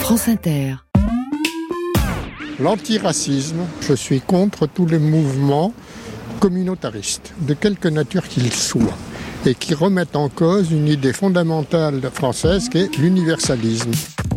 France Inter. L'antiracisme, je suis contre tous les mouvements communautaristes, de quelque nature qu'ils soient, et qui remettent en cause une idée fondamentale française qui est l'universalisme.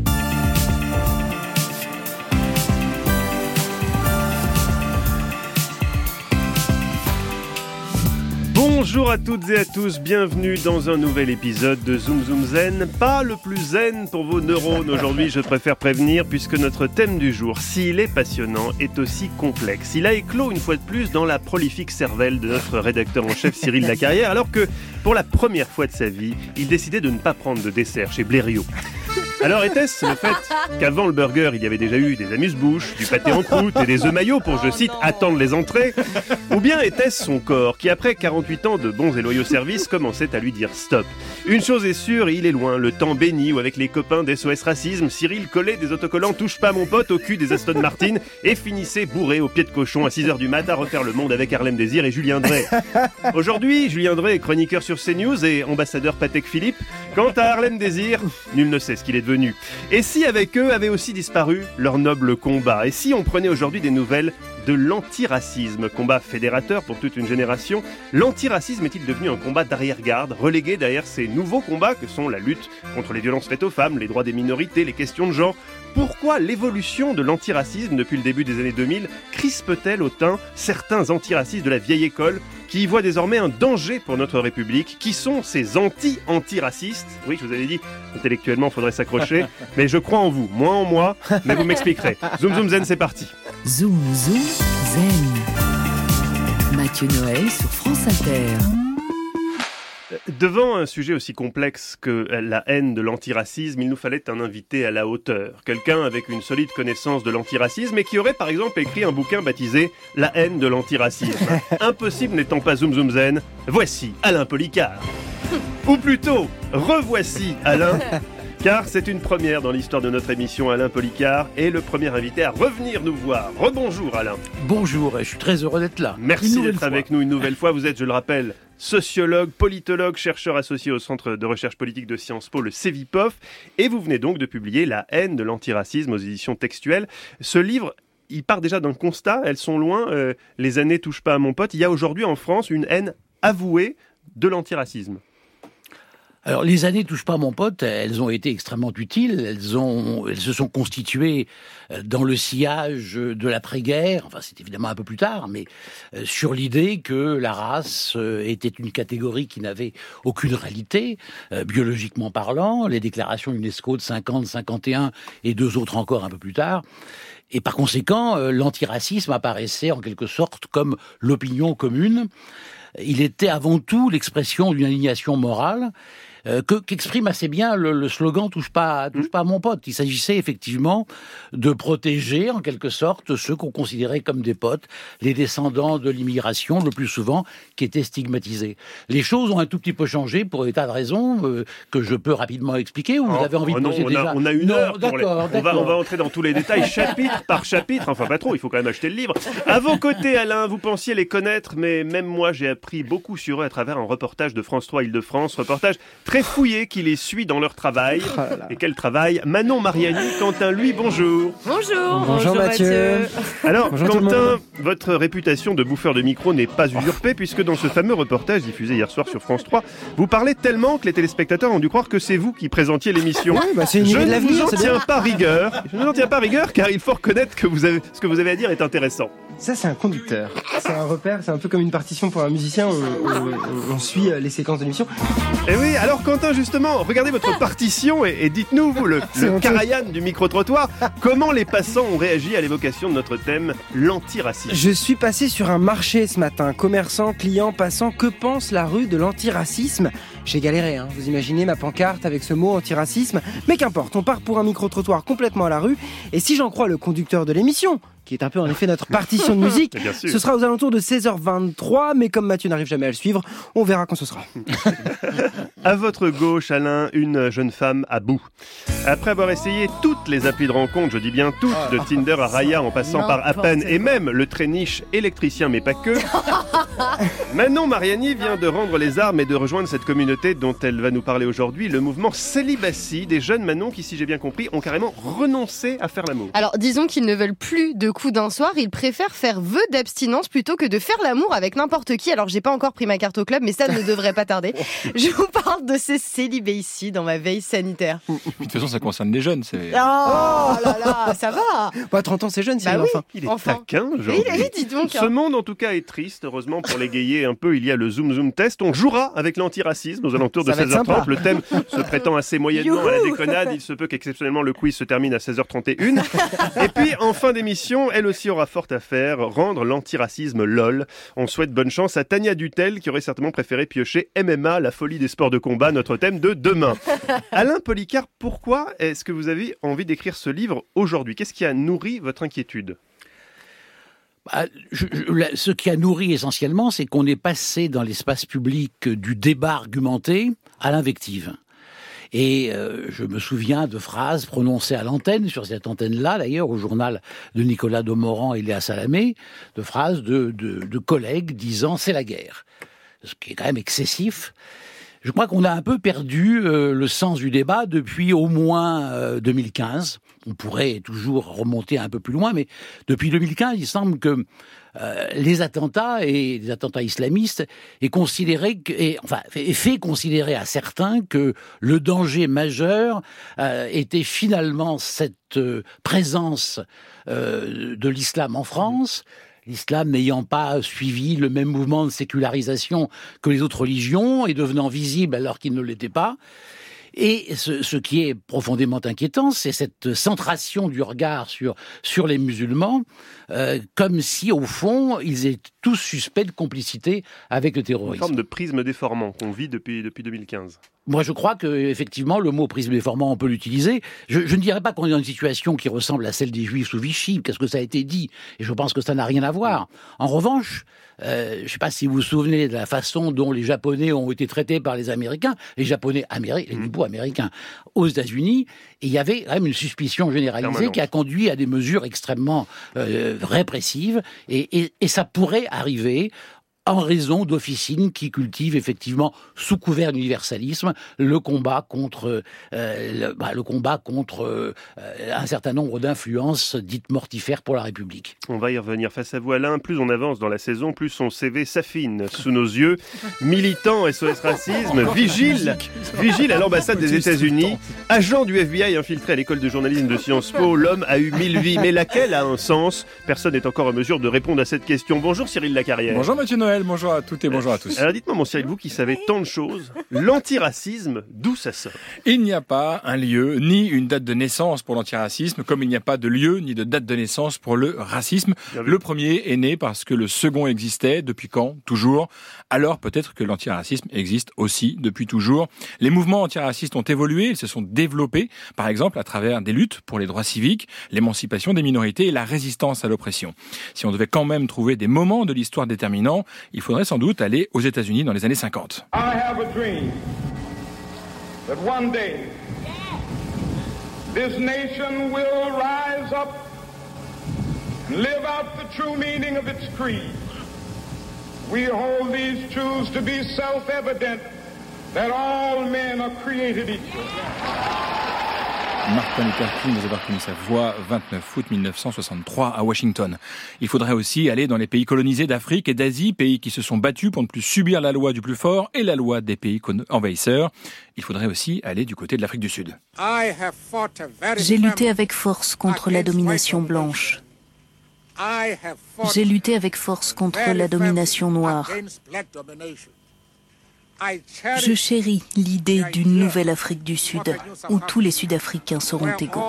Bonjour à toutes et à tous, bienvenue dans un nouvel épisode de Zoom Zoom Zen. Pas le plus zen pour vos neurones aujourd'hui, je préfère prévenir, puisque notre thème du jour, s'il est passionnant, est aussi complexe. Il a éclos une fois de plus dans la prolifique cervelle de notre rédacteur en chef Cyril Lacarrière, alors que, pour la première fois de sa vie, il décidait de ne pas prendre de dessert chez Blériot. Alors était-ce le fait qu'avant le burger, il y avait déjà eu des amuse-bouches, du pâté en croûte et des œufs maillots pour, je cite, attendre les entrées? Ou bien était-ce son corps qui, après 48 ans de bons et loyaux services, commençait à lui dire stop? Une chose est sûre, il est loin, le temps béni où avec les copains d'SOS Racisme, Cyril collait des autocollants « Touche pas mon pote » au cul des Aston Martin et finissait bourré au pied de cochon à 6h du mat à refaire le monde avec Harlem Désir et Julien Dray. Aujourd'hui, Julien Dray est chroniqueur sur CNews et ambassadeur Patek Philippe. Quant à Harlem Désir, nul ne sait ce qu'il est devenu. Et si avec eux avait aussi disparu leur noble combat? Et si on prenait aujourd'hui des nouvelles de l'antiracisme, combat fédérateur pour toute une génération, l'antiracisme est-il devenu un combat d'arrière-garde, relégué derrière ces nouveaux combats que sont la lutte contre les violences faites aux femmes, les droits des minorités, les questions de genre? Pourquoi l'évolution de l'antiracisme depuis le début des années 2000 crispe-t-elle autant certains antiracistes de la vieille école qui y voient désormais un danger pour notre République? Qui sont ces anti-antiracistes? Oui, je vous avais dit, intellectuellement, il faudrait s'accrocher, mais je crois en vous, moins en moi, mais vous m'expliquerez. Zoom Zoom Zen, c'est parti. Zoom Zoom Zen. Mathieu Noël sur France Inter. Devant un sujet aussi complexe que la haine de l'antiracisme, il nous fallait un invité à la hauteur. Quelqu'un avec une solide connaissance de l'antiracisme et qui aurait par exemple écrit un bouquin baptisé « La haine de l'antiracisme ». Impossible n'étant pas Zoom Zoom Zen, voici Alain Policard. Ou plutôt, revoici Alain, car c'est une première dans l'histoire de notre émission. Alain Policard est le premier invité à revenir nous voir. Rebonjour Alain. Bonjour, je suis très heureux d'être là. Merci d'être avec nous une nouvelle fois. Vous êtes, je le rappelle, sociologue, politologue, chercheur associé au Centre de recherche politique de Sciences Po, le CEVIPOF, et vous venez donc de publier La haine de l'antiracisme aux éditions textuelles. Ce livre, il part déjà d'un constat, elles sont loin, les années touchent pas à mon pote. Il y a aujourd'hui en France une haine avouée de l'antiracisme. Alors, les années touchent pas à mon pote, elles ont été extrêmement utiles, elles se sont constituées dans le sillage de l'après-guerre, enfin c'est évidemment un peu plus tard, mais sur l'idée que la race était une catégorie qui n'avait aucune réalité, biologiquement parlant, les déclarations UNESCO de 50, 51 et deux autres encore un peu plus tard. Et par conséquent, l'antiracisme apparaissait en quelque sorte comme l'opinion commune. Il était avant tout l'expression d'une indignation morale qu'exprime assez bien le slogan « Touche pas à mon pote ». Il s'agissait effectivement de protéger en quelque sorte ceux qu'on considérait comme des potes, les descendants de l'immigration le plus souvent, qui étaient stigmatisés. Les choses ont un tout petit peu changé pour des tas de raisons que je peux rapidement expliquer, ou vous avez envie de poser déjà? On a une heure pour d'accord. On va entrer dans tous les détails, chapitre par chapitre, enfin pas trop, il faut quand même acheter le livre. À vos côtés Alain, vous pensiez les connaître, mais même moi j'ai appris beaucoup sur eux à travers un reportage de France 3 Île-de-France, reportage très fouillé qui les suit dans leur travail. Et quel travail? Manon Mariani, Quentin, lui, bonjour. Bonjour Mathieu. Alors, bonjour Quentin, votre réputation de bouffeur de micro n'est pas usurpée, puisque dans ce fameux reportage diffusé hier soir sur France 3, vous parlez tellement que les téléspectateurs ont dû croire que c'est vous qui présentiez l'émission. Ouais, c'est une idée de l'avenir, Je ne vous en tiens pas rigueur, car il faut reconnaître que ce que vous avez à dire est intéressant. Ça, c'est un conducteur. C'est un repère, c'est un peu comme une partition pour un musicien. On suit les séquences de l'émission. Et oui, alors Quentin, justement, regardez votre partition et dites-nous, vous, le Karajan du micro-trottoir, comment les passants ont réagi à l'évocation de notre thème, l'antiracisme. Je suis passé sur un marché ce matin. Commerçants, clients, passants, que pense la rue de l'antiracisme? J'ai galéré, hein. Vous imaginez ma pancarte avec ce mot antiracisme? Mais qu'importe, on part pour un micro-trottoir complètement à la rue. Et si j'en crois le conducteur de l'émission, qui est un peu en effet notre partition de musique, ce sera aux alentours de 16h23, mais comme Mathieu n'arrive jamais à le suivre, on verra quand ce sera. À votre gauche, Alain, une jeune femme à bout. Après avoir essayé toutes les applis de rencontre, je dis bien toutes, de Tinder à Raya en passant par Appen et même le très niche électricien mais pas que, Manon Mariani vient de rendre les armes et de rejoindre cette communauté communauté dont elle va nous parler aujourd'hui, le mouvement Célibacy, des jeunes, Manon, qui, si j'ai bien compris, ont carrément renoncé à faire l'amour. Alors, disons qu'ils ne veulent plus de coups d'un soir, ils préfèrent faire vœu d'abstinence plutôt que de faire l'amour avec n'importe qui. Alors, j'ai pas encore pris ma carte au club, mais ça ne devrait pas tarder. Je vous parle de ces célibés dans ma veille sanitaire. De toute façon, ça concerne les jeunes. Oh là là, ça va. Bah, 30 ans, c'est jeune, Bah oui, enfin. Il est enfin. taquin, aujourd'hui. Dis donc. Ce monde, en tout cas, est triste. Heureusement, pour l'égayer un peu, il y a le Zoom Zoom Test. On jouera avec l'antiracisme aux alentours de Ça va être 16h30. sympa. Le thème se prêtant assez moyennement à la déconnade. Il se peut qu'exceptionnellement, le quiz se termine à 16h31. Et puis, en fin d'émission, elle aussi aura fort à faire, rendre l'antiracisme lol. On souhaite bonne chance à Tania Dutel, qui aurait certainement préféré piocher MMA, la folie des sports de combat, notre thème de demain. Alain Policar, pourquoi est-ce que vous avez envie d'écrire ce livre aujourd'hui ? Qu'est-ce qui a nourri votre inquiétude ? Ce qui a nourri essentiellement, c'est qu'on est passé dans l'espace public du débat argumenté à l'invective. Et je me souviens de phrases prononcées à l'antenne, sur cette antenne-là d'ailleurs, au journal de Nicolas Demorand et Léa Salamé, de phrases de collègues disant « c'est la guerre », ce qui est quand même excessif. Je crois qu'on a un peu perdu le sens du débat depuis au moins 2015. On pourrait toujours remonter un peu plus loin, mais depuis 2015, il semble que les attentats et les attentats islamistes est fait considérer à certains que le danger majeur était finalement cette présence de l'islam en France. L'islam n'ayant pas suivi le même mouvement de sécularisation que les autres religions et devenant visible alors qu'il ne l'était pas. Et ce qui est profondément inquiétant, c'est cette centration du regard sur les musulmans, comme si, au fond, ils étaient tous suspects de complicité avec le terrorisme. Une forme de prisme déformant qu'on vit depuis 2015. Moi, je crois que effectivement, le mot prisme déformant, on peut l'utiliser. Je ne dirais pas qu'on est dans une situation qui ressemble à celle des Juifs sous Vichy, parce que ça a été dit, et je pense que ça n'a rien à voir. En revanche, je ne sais pas si vous vous souvenez de la façon dont les Japonais ont été traités par les Américains, les nippos américains aux États-Unis, et il y avait quand même une suspicion généralisée qui a conduit à des mesures extrêmement répressives, et ça pourrait arriver en raison d'officines qui cultivent effectivement, sous couvert d'universalisme, le combat contre un certain nombre d'influences dites mortifères pour la République. On va y revenir face à vous, Alain. Plus on avance dans la saison, plus son CV s'affine sous nos yeux. Militant SOS Racisme, vigile à l'ambassade des États-Unis, agent du FBI infiltré à l'école de journalisme de Sciences Po. L'homme a eu 1000 vies, mais laquelle a un sens ? Personne n'est encore en mesure de répondre à cette question. Bonjour Cyril Lacarrière. Bonjour Mathieu Noël, bonjour à toutes et bonjour à tous. Alors dites-moi mon Cyril, vous qui savez tant de choses, l'antiracisme, d'où ça sort ? Il n'y a pas un lieu ni une date de naissance pour l'antiracisme, comme il n'y a pas de lieu ni de date de naissance pour le racisme. Le premier est né parce que le second existait. Depuis quand ? Toujours. Alors peut-être que l'antiracisme existe aussi depuis toujours. Les mouvements antiracistes ont évolué, ils se sont développés, par exemple à travers des luttes pour les droits civiques, l'émancipation des minorités et la résistance à l'oppression. Si on devait quand même trouver des moments de l'histoire déterminants, il faudrait sans doute aller aux États-Unis dans les années 50. I have a dream that one day this nation will rise up and live out the true meaning of its creed. We hold these truths to be self-evident that all men are created equal. Martin Luther King, vous avez reconnu sa voix, 29 août 1963 à Washington. Il faudrait aussi aller dans les pays colonisés d'Afrique et d'Asie, pays qui se sont battus pour ne plus subir la loi du plus fort et la loi des pays envahisseurs. Il faudrait aussi aller du côté de l'Afrique du Sud. J'ai lutté avec force contre la domination blanche. J'ai lutté avec force contre la domination noire. Je chéris l'idée d'une nouvelle Afrique du Sud, où tous les Sud-Africains seront égaux.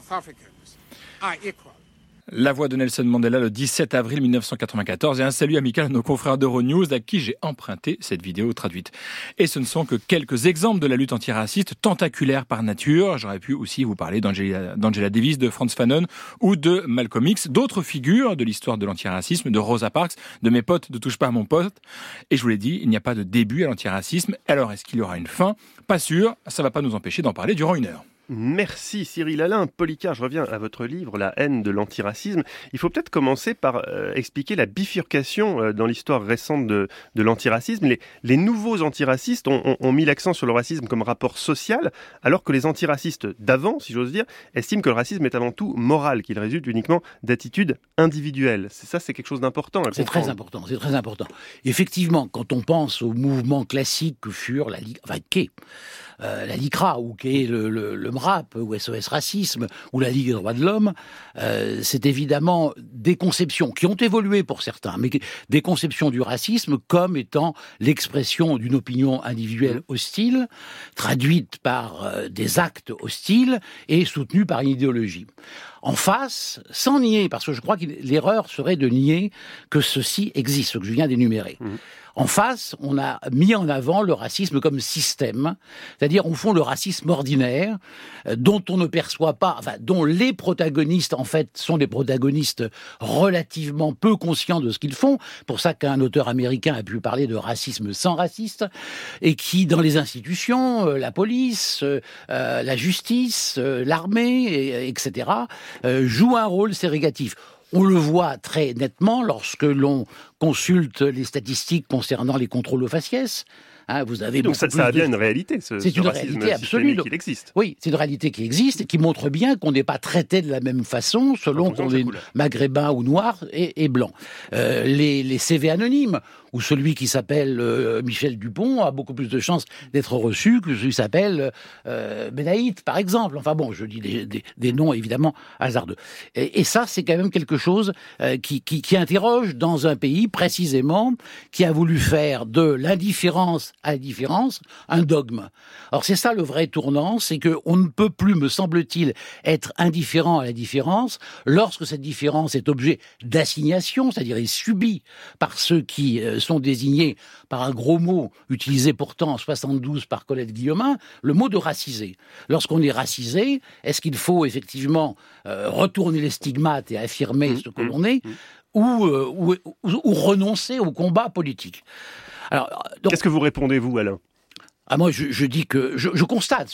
La voix de Nelson Mandela le 17 avril 1994 et un salut amical à nos confrères d'Euronews à qui j'ai emprunté cette vidéo traduite. Et ce ne sont que quelques exemples de la lutte antiraciste tentaculaire par nature. J'aurais pu aussi vous parler d'Angela Davis, de Frantz Fanon ou de Malcolm X, d'autres figures de l'histoire de l'antiracisme, de Rosa Parks, de mes potes de Touche pas à mon pote. Et je vous l'ai dit, il n'y a pas de début à l'antiracisme. Alors est-ce qu'il y aura une fin ? Pas sûr, ça ne va pas nous empêcher d'en parler durant 1 heure. Merci Cyril Alain. Polycar, je reviens à votre livre, La haine de l'antiracisme. Il faut peut-être commencer par expliquer la bifurcation dans l'histoire récente de l'antiracisme. Les nouveaux antiracistes ont mis l'accent sur le racisme comme rapport social, alors que les antiracistes d'avant, si j'ose dire, estiment que le racisme est avant tout moral, qu'il résulte uniquement d'attitudes individuelles. C'est quelque chose d'important à comprendre. C'est très important. Effectivement, quand on pense au mouvement classique que furent la LICRA, ou qu'est le MRAP, ou SOS Racisme, ou la Ligue des droits de l'homme, c'est évidemment des conceptions qui ont évolué pour certains, mais des conceptions du racisme comme étant l'expression d'une opinion individuelle hostile, traduite par des actes hostiles et soutenue par une idéologie. En face, sans nier, parce que je crois que l'erreur serait de nier que ceci existe, ce que je viens d'énumérer. En face, on a mis en avant le racisme comme système, c'est-à-dire au fond le racisme ordinaire, dont on ne perçoit pas, dont les protagonistes en fait sont des protagonistes relativement peu conscients de ce qu'ils font. Pour ça qu'un auteur américain a pu parler de racisme sans raciste, et qui dans les institutions, la police, la justice, l'armée, etc., joue un rôle ségrégatif. On le voit très nettement lorsque l'on consulte les statistiques concernant les contrôles aux faciès. Vous avez donc ça a bien une réalité, c'est une réalité absolue qu'il existe. Oui, c'est une réalité qui existe et qui montre bien qu'on n'est pas traité de la même façon selon qu'on est maghrébin ou noir et blanc. Les CV anonymes, où celui qui s'appelle Michel Dupont a beaucoup plus de chances d'être reçu que celui qui s'appelle Benaït, par exemple. Enfin bon, je dis des noms évidemment hasardeux. Et ça, c'est quand même quelque chose qui interroge dans un pays précisément qui a voulu faire de l'indifférence à la différence un dogme. Alors c'est ça le vrai tournant, c'est qu'on ne peut plus, me semble-t-il, être indifférent à la différence lorsque cette différence est objet d'assignation, c'est-à-dire est subie par ceux qui sont désignés par un gros mot utilisé pourtant en 72 par Colette Guillaumin, le mot de racisé. Lorsqu'on est racisé, est-ce qu'il faut effectivement retourner les stigmates et affirmer ce que l'on est, ou renoncer au combat politique? Alors, donc, qu'est-ce que vous répondez, vous, Alain ? Moi, je dis que je constate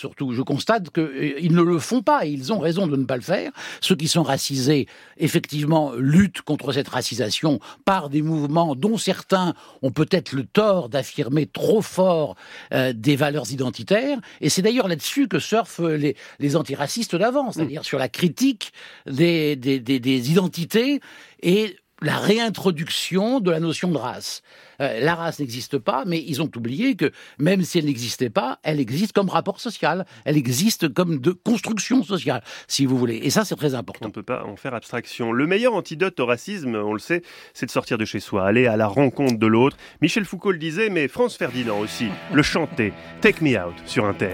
qu'ils ne le font pas et ils ont raison de ne pas le faire. Ceux qui sont racisés, effectivement, luttent contre cette racisation par des mouvements dont certains ont peut-être le tort d'affirmer trop fort des valeurs identitaires. Et c'est d'ailleurs là-dessus que surfent les antiracistes d'avant, c'est-à-dire sur la critique des identités et la réintroduction de la notion de race. La race n'existe pas, mais ils ont oublié que même si elle n'existait pas, elle existe comme rapport social, elle existe comme de construction sociale, si vous voulez. Et ça, c'est très important. On ne peut pas en faire abstraction. Le meilleur antidote au racisme, on le sait, c'est de sortir de chez soi, aller à la rencontre de l'autre. Michel Foucault le disait, mais Franz Ferdinand aussi le chantait. Take me out sur Inter.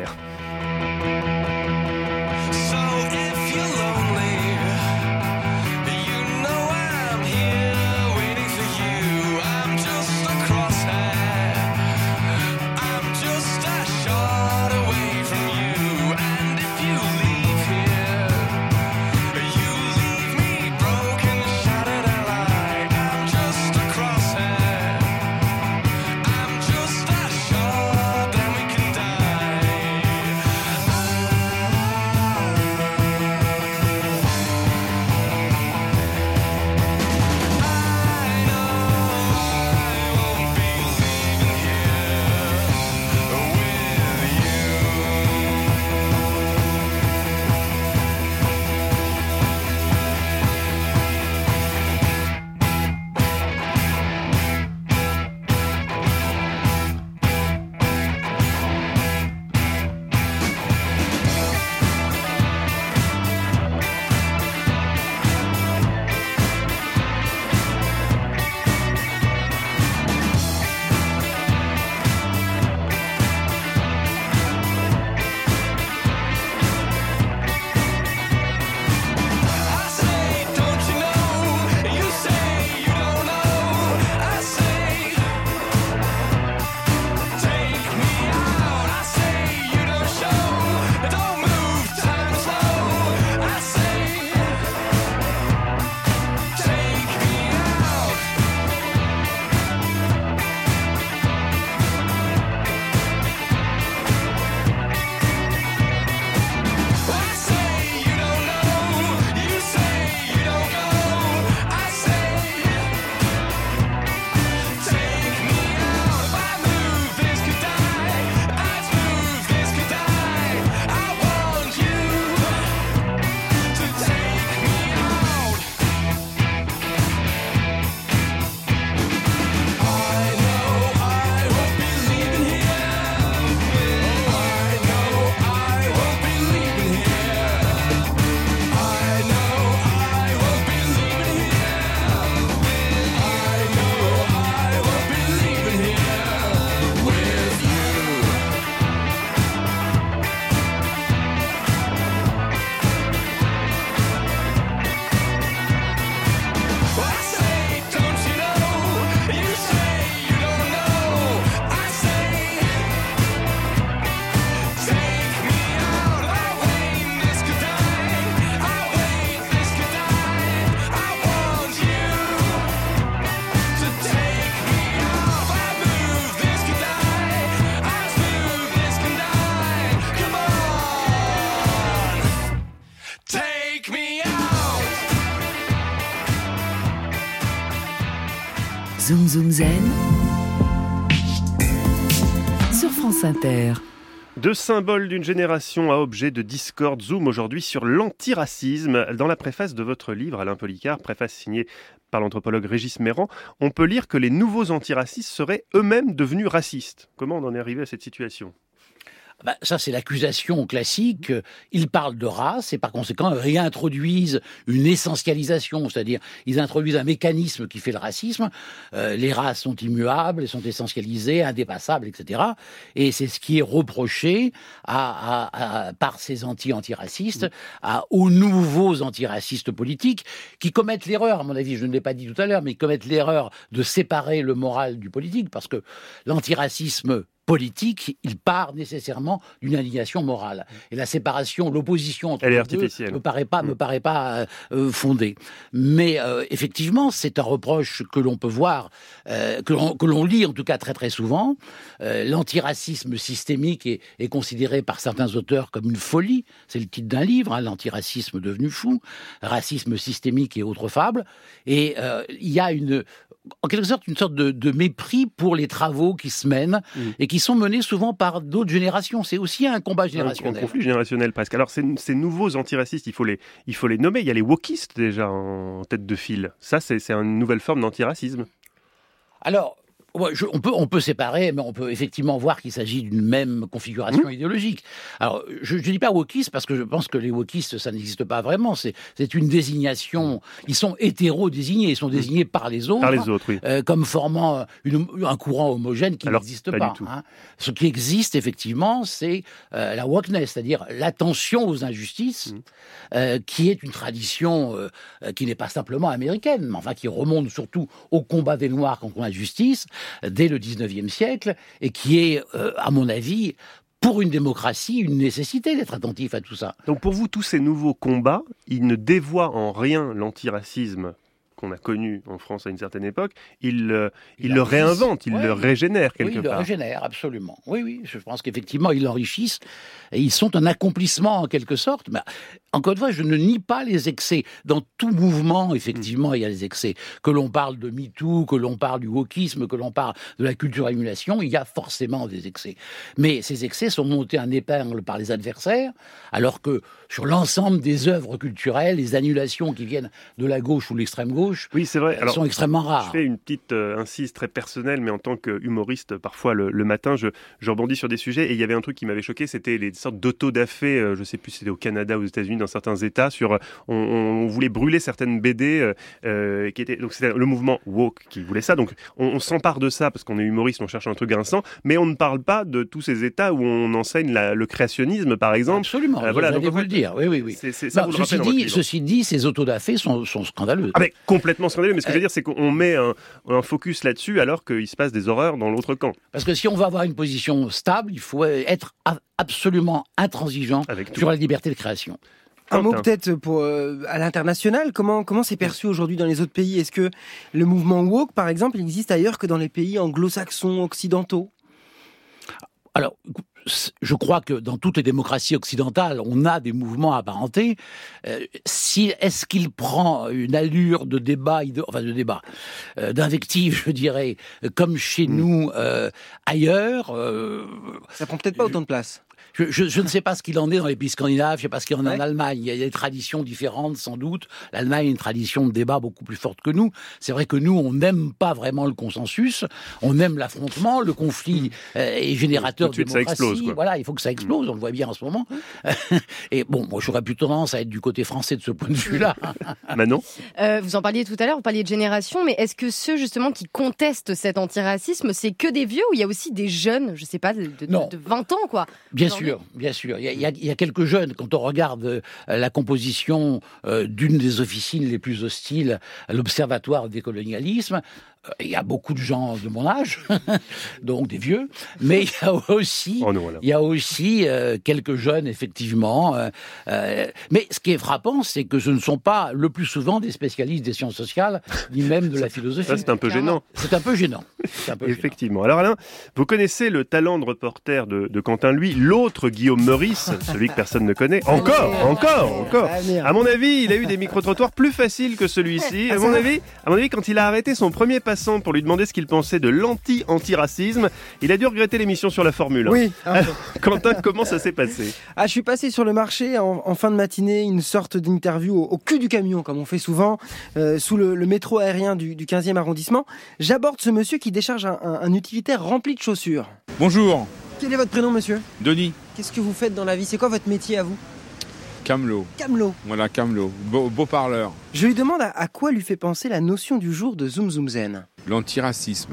Zoom Zoom Zen sur France Inter. De symbole d'une génération à objet de discorde, Zoom aujourd'hui sur l'antiracisme. Dans la préface de votre livre, Alain Policard, préface signée par l'anthropologue Régis Meyrand, on peut lire que les nouveaux antiracistes seraient eux-mêmes devenus racistes. Comment on en est arrivé à cette situation ? Ça, c'est l'accusation classique. Ils parlent de race et par conséquent réintroduisent une essentialisation, c'est-à-dire ils introduisent un mécanisme qui fait le racisme. Les races sont immuables, elles sont essentialisées, indépassables, etc. Et c'est ce qui est reproché par ces antiracistes aux nouveaux antiracistes politiques qui commettent l'erreur, à mon avis, je ne l'ai pas dit tout à l'heure, mais ils commettent l'erreur de séparer le moral du politique parce que l'antiracisme politique, il part nécessairement d'une alignation morale. Et la séparation, l'opposition entre les deux me paraît pas fondée. Mais effectivement, c'est un reproche que l'on peut voir, que l'on lit en tout cas très très souvent. L'antiracisme systémique est considéré par certains auteurs comme une folie. C'est le titre d'un livre, l'antiracisme devenu fou, racisme systémique et autres fables. Et il y a en quelque sorte une sorte de mépris pour les travaux qui se mènent et qui sont menés souvent par d'autres générations. C'est aussi un combat générationnel. Un conflit générationnel presque. Alors ces nouveaux antiracistes, il faut les nommer. Il y a les wokistes déjà en tête de file. Ça, c'est une nouvelle forme d'antiracisme. Alors, on peut séparer, mais on peut effectivement voir qu'il s'agit d'une même configuration idéologique. Alors, je ne dis pas wokistes parce que je pense que les wokistes, ça n'existe pas vraiment. C'est une désignation. Ils sont hétéro-désignés. Ils sont désignés par les autres. Par les autres, oui. Comme formant un courant homogène qui n'existe pas. Du tout. Ce qui existe, effectivement, c'est la wokeness, c'est-à-dire l'attention aux injustices, qui est une tradition qui n'est pas simplement américaine, mais enfin qui remonte surtout au combat des Noirs contre l'injustice, dès le 19e siècle, et qui est, à mon avis, pour une démocratie, une nécessité d'être attentif à tout ça. Donc pour vous, tous ces nouveaux combats, ils ne dévoient en rien l'antiracisme qu'on a connu en France à une certaine époque, il le réinvente, il le régénère quelque part. Oui, il le régénère, absolument. Oui, je pense qu'effectivement, ils l'enrichissent, et ils sont un accomplissement en quelque sorte. Mais encore une fois, je ne nie pas les excès. Dans tout mouvement, effectivement, il y a des excès. Que l'on parle de MeToo, que l'on parle du wokisme, que l'on parle de la culture émulation, il y a forcément des excès. Mais ces excès sont montés en épingle par les adversaires, alors que sur l'ensemble des œuvres culturelles, les annulations qui viennent de la gauche ou de l'extrême gauche, oui, c'est vrai. Alors, sont extrêmement rares. Je fais une petite incise très personnelle, mais en tant qu'humoriste, parfois le matin, je rebondis sur des sujets. Et il y avait un truc qui m'avait choqué, c'était les sortes d'autodafé, je ne sais plus si c'était au Canada ou aux États-Unis, dans certains États, sur on voulait brûler certaines BD qui étaient. Donc c'était le mouvement woke qui voulait ça. Donc on s'empare de ça parce qu'on est humoriste, on cherche un truc grinçant, mais on ne parle pas de tous ces États où on enseigne le créationnisme, par exemple. Absolument. Voilà. Donc vous le dire. Oui. Ça, vous le rappelez dans votre livre. Ceci dit, ces autodafés sont scandaleux. Ah mais complètement scandaleux, mais ce que je veux dire, c'est qu'on met un focus là-dessus alors qu'il se passe des horreurs dans l'autre camp. Parce que si on veut avoir une position stable, il faut être absolument intransigeant sur la liberté de création. Un mot peut-être à l'international, comment c'est perçu aujourd'hui dans les autres pays ? Est-ce que le mouvement woke, par exemple, il existe ailleurs que dans les pays anglo-saxons, occidentaux ? Alors, je crois que dans toutes les démocraties occidentales, on a des mouvements apparentés. Est-ce qu'il prend une allure de débat, d'invective, je dirais, comme chez nous ailleurs Ça prend peut-être pas autant de place. Je ne sais pas ce qu'il en est dans les pays scandinaves, je ne sais pas ce qu'il en est en Allemagne. Il y a des traditions différentes, sans doute. L'Allemagne a une tradition de débat beaucoup plus forte que nous. C'est vrai que nous, on n'aime pas vraiment le consensus. On aime l'affrontement. Le conflit est générateur de démocratie. Ça explose, quoi. Voilà, il faut que ça explose. On le voit bien en ce moment. Et bon, moi, j'aurais plutôt tendance à être du côté français de ce point de vue-là. Manon ? Vous en parliez tout à l'heure, vous parliez de génération, mais est-ce que ceux, justement, qui contestent cet antiracisme, c'est que des vieux ou il y a aussi des jeunes, je ne sais pas, de 20 ans, quoi ? Bien sûr. Il y a quelques jeunes. Quand on regarde la composition d'une des officines les plus hostiles à l'Observatoire du décolonialisme, il y a beaucoup de gens de mon âge, donc des vieux, mais il y a aussi quelques jeunes, effectivement. Mais ce qui est frappant, c'est que ce ne sont pas le plus souvent des spécialistes des sciences sociales, ni même de la philosophie. Ça, c'est un peu gênant. C'est un peu gênant. Effectivement. Alors Alain, vous connaissez le talent de reporter de Quentin Lui, l'autre Guillaume Meurice, celui que personne ne connaît. Encore. À mon avis, il a eu des micro-trottoirs plus faciles que celui-ci. À mon avis, quand il a arrêté son premier passage Vincent pour lui demander ce qu'il pensait de l'antiracisme. Il a dû regretter l'émission sur la Formule. Oui. Alors, Quentin, comment ça s'est passé ? Je suis passé sur le marché en fin de matinée, une sorte d'interview au cul du camion, comme on fait souvent, sous le métro aérien du 15e arrondissement. J'aborde ce monsieur qui décharge un utilitaire rempli de chaussures. Bonjour. Quel est votre prénom, monsieur ? Denis. Qu'est-ce que vous faites dans la vie ? C'est quoi votre métier à vous ? Camelot. Camelot. Voilà, Camelot. Beau parleur. Je lui demande à quoi lui fait penser la notion du jour de Zoom Zoom Zen. L'antiracisme.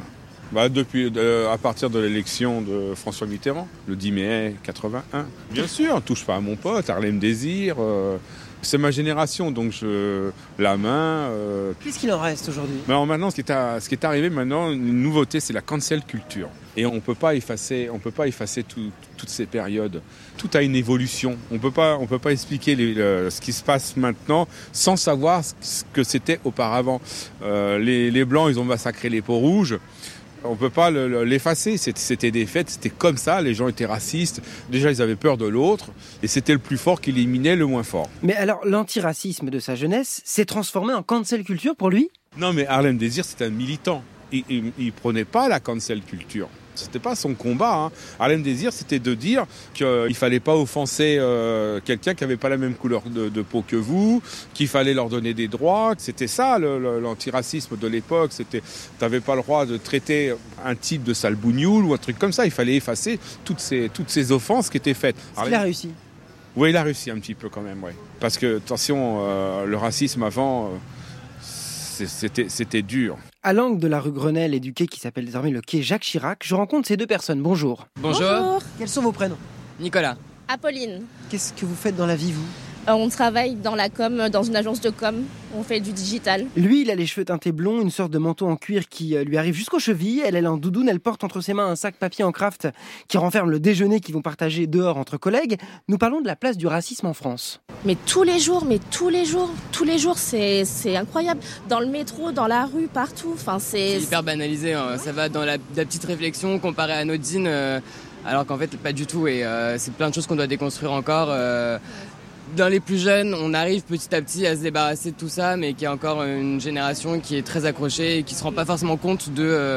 À partir de l'élection de François Mitterrand, le 10 mai 81. Bien sûr, touche pas à mon pote, Harlem Désir. C'est ma génération, donc la main. Qu'est-ce qu'il en reste aujourd'hui ? Alors maintenant, ce qui est arrivé maintenant, une nouveauté, c'est la cancel culture. Et on peut pas effacer toutes ces périodes. Tout a une évolution. On peut pas expliquer ce qui se passe maintenant sans savoir ce que c'était auparavant. Les Blancs, ils ont massacré les peaux rouges. On peut pas l'effacer. C'était des faits, c'était comme ça. Les gens étaient racistes. Déjà, ils avaient peur de l'autre. Et c'était le plus fort qui éliminait le moins fort. Mais alors, l'antiracisme de sa jeunesse s'est transformé en cancel culture pour lui ? Non, mais Harlem Désir, c'est un militant. Il prenait pas la cancel culture. C'était pas son combat. Harlem Désir, c'était de dire qu'il fallait pas offenser quelqu'un qui avait pas la même couleur de peau que vous, qu'il fallait leur donner des droits. C'était ça l'antiracisme de l'époque. T'avais pas le droit de traiter un type de sale bougnoule ou un truc comme ça. Il fallait effacer toutes ces offenses qui étaient faites. Il a réussi. Oui, il a réussi un petit peu quand même, oui. Parce que attention, le racisme avant, c'était dur. À l'angle de la rue Grenelle et du quai qui s'appelle désormais le quai Jacques Chirac, je rencontre ces deux personnes. Bonjour. Bonjour. Quels sont vos prénoms ? Nicolas. Apolline. Qu'est-ce que vous faites dans la vie, vous ? On travaille dans la com, dans une agence de com. On fait du digital. Lui, il a les cheveux teintés blonds, une sorte de manteau en cuir qui lui arrive jusqu'aux chevilles. Elle est en doudoune, elle porte entre ses mains un sac papier en craft qui renferme le déjeuner qu'ils vont partager dehors entre collègues. Nous parlons de la place du racisme en France. Mais tous les jours, c'est incroyable. Dans le métro, dans la rue, partout. Enfin, c'est hyper banalisé. Ça va dans la petite réflexion comparée à anodine, alors qu'en fait, pas du tout. Et c'est plein de choses qu'on doit déconstruire encore. Dans les plus jeunes, on arrive petit à petit à se débarrasser de tout ça, mais qu'il y a encore une génération qui est très accrochée et qui ne se rend pas forcément compte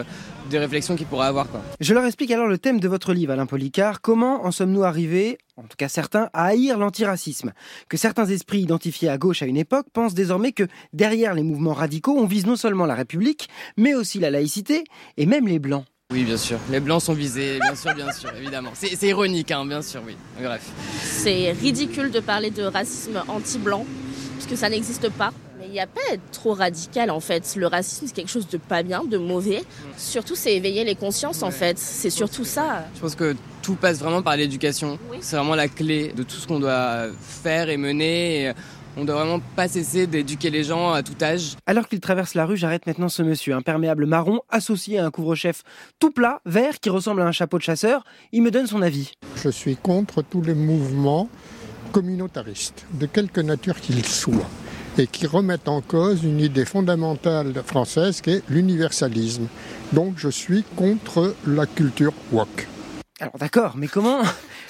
des réflexions qu'il pourrait avoir, quoi. Je leur explique alors le thème de votre livre, Alain Policard. Comment en sommes-nous arrivés, en tout cas certains, à haïr l'antiracisme ? Que certains esprits identifiés à gauche à une époque pensent désormais que derrière les mouvements radicaux, on vise non seulement la République, mais aussi la laïcité et même les Blancs. Oui, bien sûr. Les Blancs sont visés, bien sûr, évidemment. C'est ironique, bien sûr, oui. Bref. C'est ridicule de parler de racisme anti-blanc, parce que ça n'existe pas. Mais il n'y a pas à être trop radical, en fait. Le racisme, c'est quelque chose de pas bien, de mauvais. Surtout, c'est éveiller les consciences, en fait. C'est surtout ça. Je pense que tout passe vraiment par l'éducation. Oui. C'est vraiment la clé de tout ce qu'on doit faire et mener. On doit vraiment pas cesser d'éduquer les gens à tout âge. Alors qu'il traverse la rue, j'arrête maintenant ce monsieur, imperméable marron, associé à un couvre-chef tout plat, vert, qui ressemble à un chapeau de chasseur. Il me donne son avis. Je suis contre tous les mouvements communautaristes, de quelque nature qu'ils soient, et qui remettent en cause une idée fondamentale française qui est l'universalisme. Donc je suis contre la culture woke. Alors d'accord, mais comment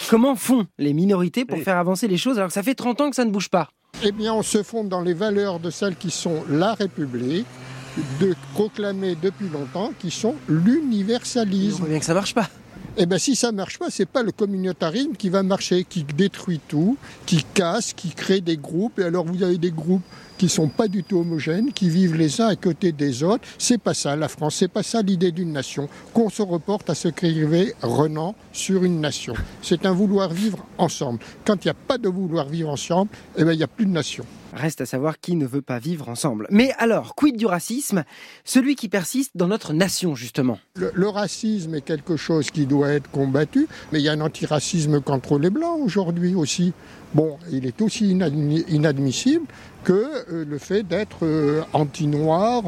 font les minorités pour faire avancer les choses alors que ça fait 30 ans que ça ne bouge pas ? Eh bien, on se fonde dans les valeurs de celles qui sont la République, de proclamer depuis longtemps, qui sont l'universalisme. On voit bien que ça marche pas. Eh bien, si ça marche pas, c'est pas le communautarisme qui va marcher, qui détruit tout, qui casse, qui crée des groupes. Et alors, vous avez des groupes qui sont pas du tout homogènes, qui vivent les uns à côté des autres. C'est pas ça la France, c'est pas ça l'idée d'une nation. Qu'on se reporte à ce qu'écrivait Renan sur une nation. C'est un vouloir vivre ensemble. Quand il n'y a pas de vouloir vivre ensemble, eh bien, il n'y a plus de nation. Reste à savoir qui ne veut pas vivre ensemble. Mais alors, quid du racisme ? Celui qui persiste dans notre nation, justement. Le racisme est quelque chose qui doit être combattu, mais il y a un antiracisme contre les Blancs aujourd'hui aussi. Bon, il est aussi inadmissible que le fait d'être anti-noir,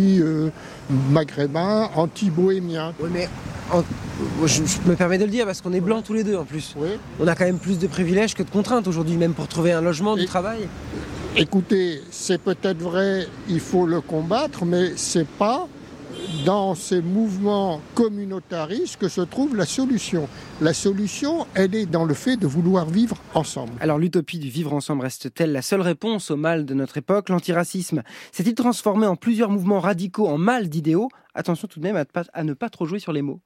anti-maghrébin, anti-bohémien. Oui, mais je me permets de le dire parce qu'on est blancs tous les deux en plus. Oui. On a quand même plus de privilèges que de contraintes aujourd'hui, même pour trouver un logement, du travail. Écoutez, c'est peut-être vrai, il faut le combattre, mais c'est pas dans ces mouvements communautaristes que se trouve la solution. La solution, elle est dans le fait de vouloir vivre ensemble. Alors l'utopie du vivre ensemble reste-t-elle la seule réponse au mal de notre époque ? L'antiracisme s'est-il transformé en plusieurs mouvements radicaux, en mal d'idéaux ? Attention tout de même à ne pas trop jouer sur les mots.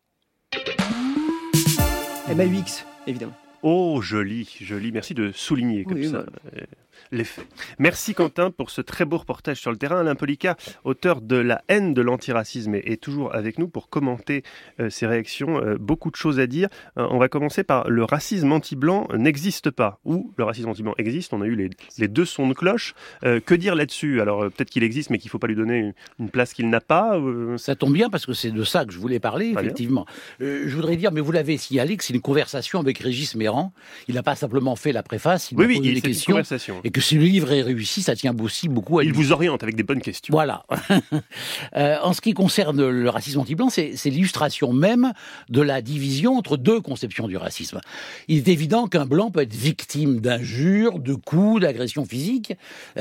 MAUX, évidemment. Oh, joli. Merci de souligner comme ça l'effet. Merci Quentin pour ce très beau reportage sur le terrain. Alain Policar, auteur de La haine de l'antiracisme, est toujours avec nous pour commenter ses réactions. Beaucoup de choses à dire. On va commencer par le racisme anti-blanc n'existe pas. Ou le racisme anti-blanc existe. On a eu les deux sons de cloche. Que dire là-dessus ? Alors peut-être qu'il existe, mais qu'il ne faut pas lui donner une place qu'il n'a pas. Ça tombe bien parce que c'est de ça que je voulais parler, effectivement. Je voudrais dire, mais vous l'avez signalé, que c'est une conversation avec Régis Méran. Il n'a pas simplement fait la préface, il m'a posé des questions. Et que si le livre est réussi, ça tient aussi beaucoup à lui. Il vous oriente avec des bonnes questions. Voilà. En ce qui concerne le racisme anti-blanc, c'est l'illustration même de la division entre deux conceptions du racisme. Il est évident qu'un blanc peut être victime d'injures, de coups, d'agressions physiques.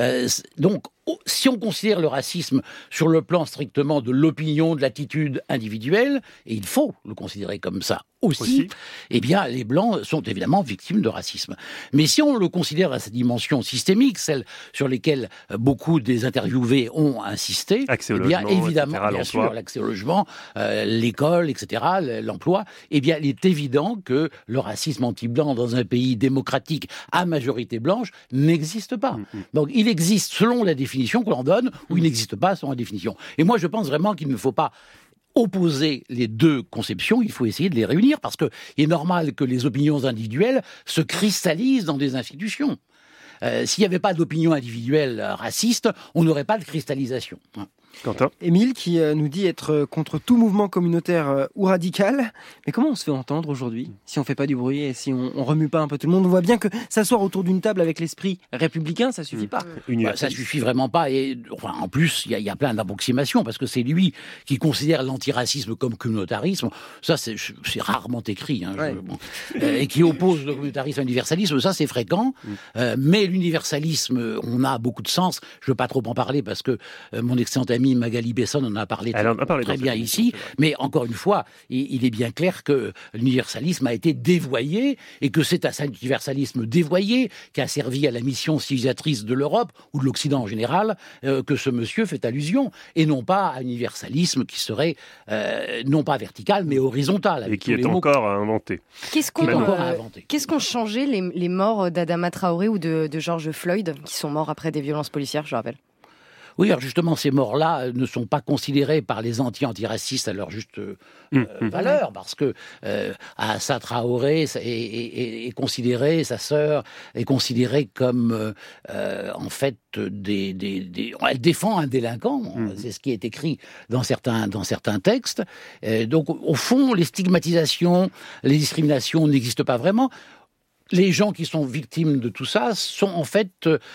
Donc, si on considère le racisme sur le plan strictement de l'opinion, de l'attitude individuelle, et il faut le considérer comme ça aussi, eh bien, les Blancs sont évidemment victimes de racisme. Mais si on le considère à sa dimension systémique, celle sur laquelle beaucoup des interviewés ont insisté, accès au logement, évidemment, etc., bien sûr, l'accès au logement, l'école, etc., l'emploi, eh bien, il est évident que le racisme anti-blanc dans un pays démocratique à majorité blanche n'existe pas. Donc, il existe selon la définition qu'on en donne, ou il n'existe pas selon la définition. Et moi, je pense vraiment qu'il ne faut pas opposer les deux conceptions, il faut essayer de les réunir, parce qu'il est normal que les opinions individuelles se cristallisent dans des institutions. S'il n'y avait pas d'opinion individuelle raciste, on n'aurait pas de cristallisation. Quentin ? Émile qui nous dit être contre tout mouvement communautaire ou radical. Mais comment on se fait entendre aujourd'hui si on ne fait pas du bruit et si on ne remue pas un peu tout le monde ? On voit bien que s'asseoir autour d'une table avec l'esprit républicain, ça ne suffit pas. Ça ne suffit vraiment pas. Et, enfin, en plus, il y a plein d'approximations parce que c'est lui qui considère l'antiracisme comme communautarisme. Ça, c'est rarement écrit. Et qui oppose le communautarisme à l'universalisme. Ça, c'est fréquent. Mais l'universalisme, on a beaucoup de sens. Je ne veux pas trop en parler parce que mon excellente amie Magali Besson en a parlé très bien ici, mais encore une fois, il est bien clair que l'universalisme a été dévoyé et que c'est à cet universalisme dévoyé qui a servi à la mission civilisatrice de l'Europe ou de l'Occident en général que ce monsieur fait allusion, et non pas à un universalisme qui serait non pas vertical mais horizontal. Et qui est encore à inventer. Qu'est-ce qu'ont changé les morts d'Adama Traoré ou de George Floyd, qui sont morts après des violences policières, je rappelle ? Oui, alors justement, ces morts-là ne sont pas considérés par les antiracistes à leur juste valeur, parce que Assa Traoré est considérée, sa sœur est considérée comme, en fait, elle défend un délinquant, c'est ce qui est écrit dans certains textes. Donc, au fond, les stigmatisations, les discriminations n'existent pas vraiment. Les gens qui sont victimes de tout ça sont en fait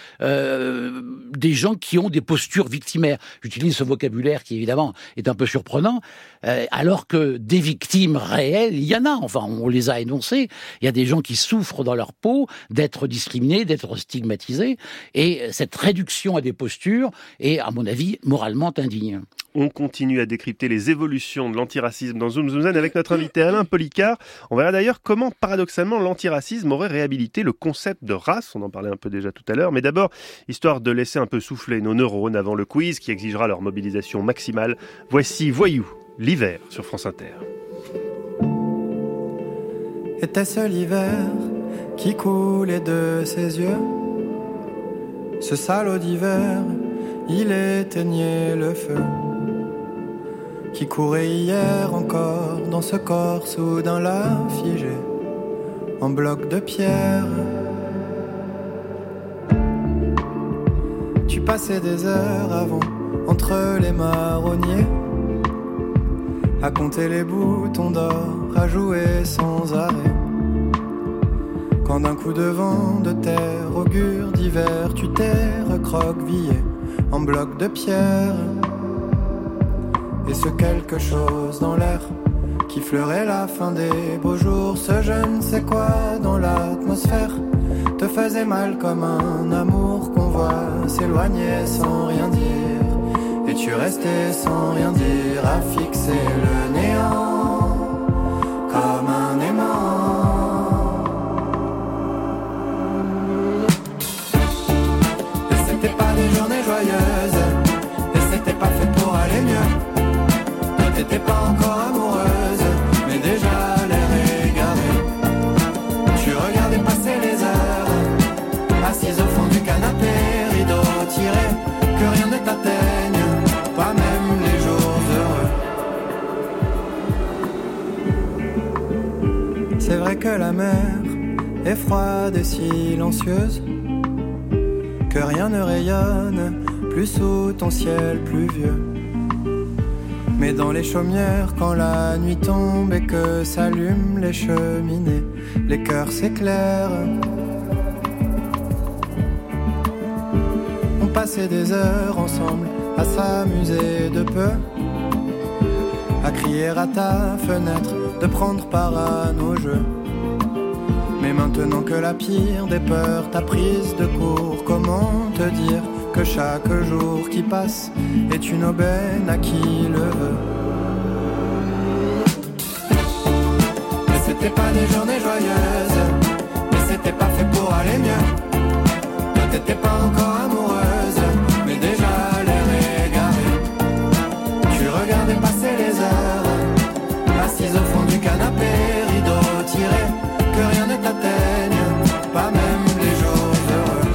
des gens qui ont des postures victimaires. J'utilise ce vocabulaire qui évidemment est un peu surprenant, alors que des victimes réelles, il y en a, enfin on les a énoncées. Il y a des gens qui souffrent dans leur peau d'être discriminés, d'être stigmatisés, et cette réduction à des postures est, à mon avis, moralement indigne. On continue à décrypter les évolutions de l'antiracisme dans Zoom Zoom Zen avec notre invité Alain Policar. On verra d'ailleurs comment, paradoxalement, l'antiracisme aurait réhabilité le concept de race. On en parlait un peu déjà tout à l'heure. Mais d'abord, histoire de laisser un peu souffler nos neurones avant le quiz qui exigera leur mobilisation maximale, voici Voyou, l'hiver sur France Inter. Était-ce l'hiver qui coulait de ses yeux ? Ce salaud d'hiver, il éteignait le feu qui courait hier encore dans ce corps soudain là figé en bloc de pierre. Tu passais des heures avant entre les marronniers à compter les boutons d'or, à jouer sans arrêt. Quand d'un coup de vent de terre augure d'hiver, tu t'es recroquevillé en bloc de pierre. Et ce quelque chose dans l'air qui fleurait la fin des beaux jours, ce je ne sais quoi dans l'atmosphère te faisait mal comme un amour qu'on voit s'éloigner sans rien dire. Et Es-tu resté sans rien dire à fixer le néant comme un aimant? Et c'était pas des journées joyeuses, et c'était pas fait pour aller mieux. Toi t'étais pas encore amoureuse, mais déjà l'air égaré. Tu regardais passer les heures, assise au fond du canapé, rideau tiré, que rien ne t'atteigne, pas même les jours heureux. C'est vrai que la mer est froide et silencieuse, que rien ne rayonne plus sous ton ciel pluvieux. Mais dans les chaumières, quand la nuit tombe et que s'allument les cheminées, les cœurs s'éclairent. On passait des heures ensemble à s'amuser de peu, à crier à ta fenêtre, de prendre part à nos jeux. Mais maintenant que la pire des peurs t'a prise de court, comment te dire que chaque jour qui passe est une aubaine à qui le veut? Mais c'était pas des journées joyeuses, mais c'était pas fait pour aller mieux. Toi t'étais pas encore amoureuse, mais déjà l'air égaré. Tu regardais passer les heures, assise au fond du canapé, rideau tiré, que rien ne t'atteigne, pas même les jours heureux.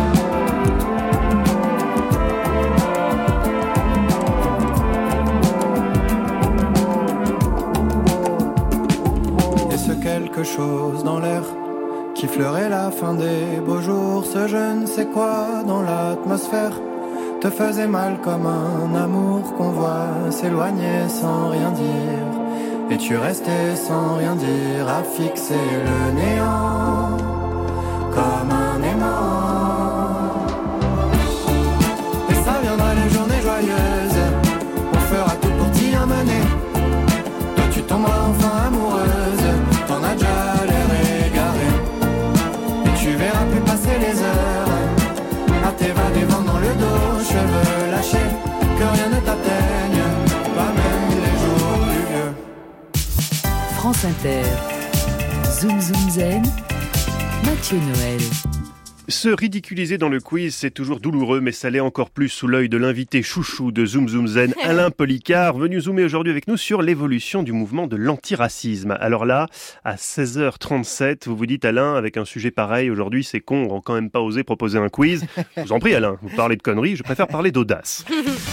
Et ce quelque chose dans l'air qui fleurait la fin des beaux jours, ce je ne sais quoi dans l'atmosphère te faisait mal comme un amour qu'on voit s'éloigner sans rien dire. Et tu restais sans rien dire à fixer le néant comme un aimant. Et ça viendra les journées joyeuses, on fera tout pour t'y amener. Toi tu tomberas enfin amoureuse, t'en as déjà l'air égaré. Et tu verras plus passer les heures à t'évader vent dans le dos, cheveux lâchés, que rien ne t'atteigne, pas même les jours plus vieux. France Inter, Zoom Zoom Zen, Mathieu Noël. Se ridiculiser dans le quiz, c'est toujours douloureux, mais ça l'est encore plus sous l'œil de l'invité chouchou de Zoom Zoom Zen, Alain Policard, venu zoomer aujourd'hui avec nous sur l'évolution du mouvement de l'antiracisme. Alors là, à 16h37, vous vous dites, Alain, avec un sujet pareil, aujourd'hui c'est con, on n'a quand même pas osé proposer un quiz. Je vous en prie, Alain, vous parlez de conneries, je préfère parler d'audace.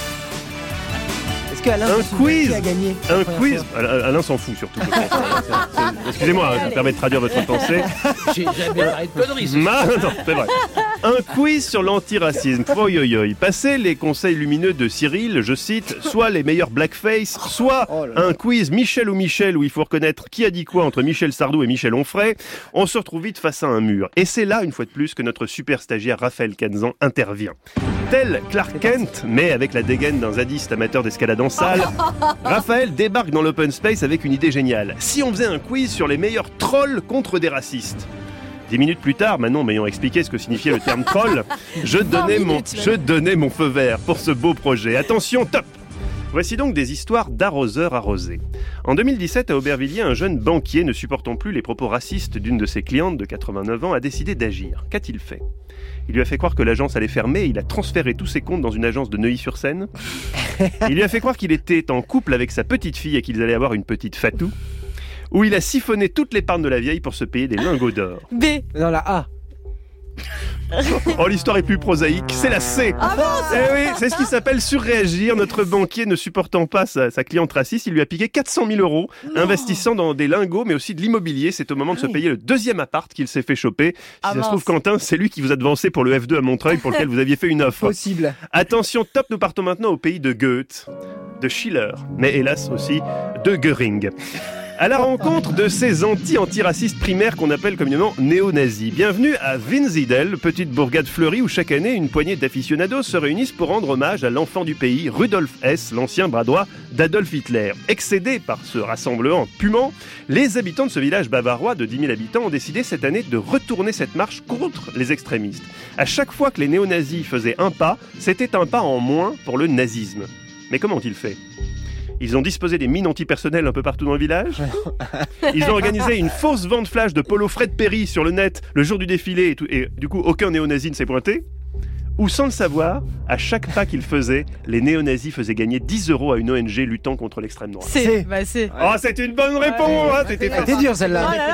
Est-ce qu'Alain un quiz, a gagné un quiz. Alain s'en fout surtout. Excusez-moi, je me permets de traduire votre pensée. J'ai jamais parlé de conneries. Non, c'est vrai. Un quiz sur l'antiracisme. Passez les conseils lumineux de Cyril, je cite, soit les meilleurs blackface, soit un quiz Michel ou Michel où il faut reconnaître qui a dit quoi entre Michel Sardou et Michel Onfray. On se retrouve vite face à un mur. Et c'est là, une fois de plus, que notre super stagiaire Raphaël Canzan intervient. Tel Clark Kent, mais avec la dégaine d'un zadiste amateur d'escalade en salle, Raphaël débarque dans l'open space avec une idée géniale. Si on faisait un quiz sur les meilleurs trolls contre des racistes. 10 minutes plus tard, Manon m'ayant expliqué ce que signifiait le terme troll, je donnais mon feu vert pour ce beau projet. Attention, top! Voici donc des histoires d'arroseurs arrosés. En 2017, à Aubervilliers, un jeune banquier, ne supportant plus les propos racistes d'une de ses clientes de 89 ans, a décidé d'agir. Qu'a-t-il fait ? Il lui a fait croire que l'agence allait fermer et il a transféré tous ses comptes dans une agence de Neuilly-sur-Seine. Il lui a fait croire qu'il était en couple avec sa petite fille et qu'ils allaient avoir une petite fatou. Où il a siphonné toute l'épargne de la vieille pour se payer des lingots d'or. B. Dans la A. Oh, l'histoire est plus prosaïque, c'est la C. Ah bon, eh oui, c'est ce qui s'appelle surréagir. Notre banquier, ne supportant pas sa cliente raciste, il lui a piqué 400 000 €, investissant dans des lingots, mais aussi de l'immobilier. C'est au moment de se payer le deuxième appart qu'il s'est fait choper. Si ça se trouve, Quentin, c'est lui qui vous a devancé pour le F2 à Montreuil, pour lequel vous aviez fait une offre. Possible. Attention, top, nous partons maintenant au pays de Goethe, de Schiller, mais hélas aussi de Göring. À la rencontre de ces antiracistes primaires qu'on appelle communément néo-nazis. Bienvenue à Wunsiedel, petite bourgade fleurie où chaque année une poignée d'aficionados se réunissent pour rendre hommage à l'enfant du pays, Rudolf Hess, l'ancien bras droit d'Adolf Hitler. Excédés par ce rassemblement pumant, les habitants de ce village bavarois de 10 000 habitants ont décidé cette année de retourner cette marche contre les extrémistes. À chaque fois que les néo-nazis faisaient un pas, c'était un pas en moins pour le nazisme. Mais comment ont-ils fait ? Ils ont disposé des mines antipersonnelles un peu partout dans le village. Ils ont organisé une fausse vente flash de polo Fred Perry sur le net le jour du défilé et du coup aucun néo-nazi ne s'est pointé. Ou sans le savoir, à chaque pas qu'ils faisaient, les néo-nazis faisaient gagner 10 € à une ONG luttant contre l'extrême droite. Oh, c'est une bonne réponse. C'était dur celle-là.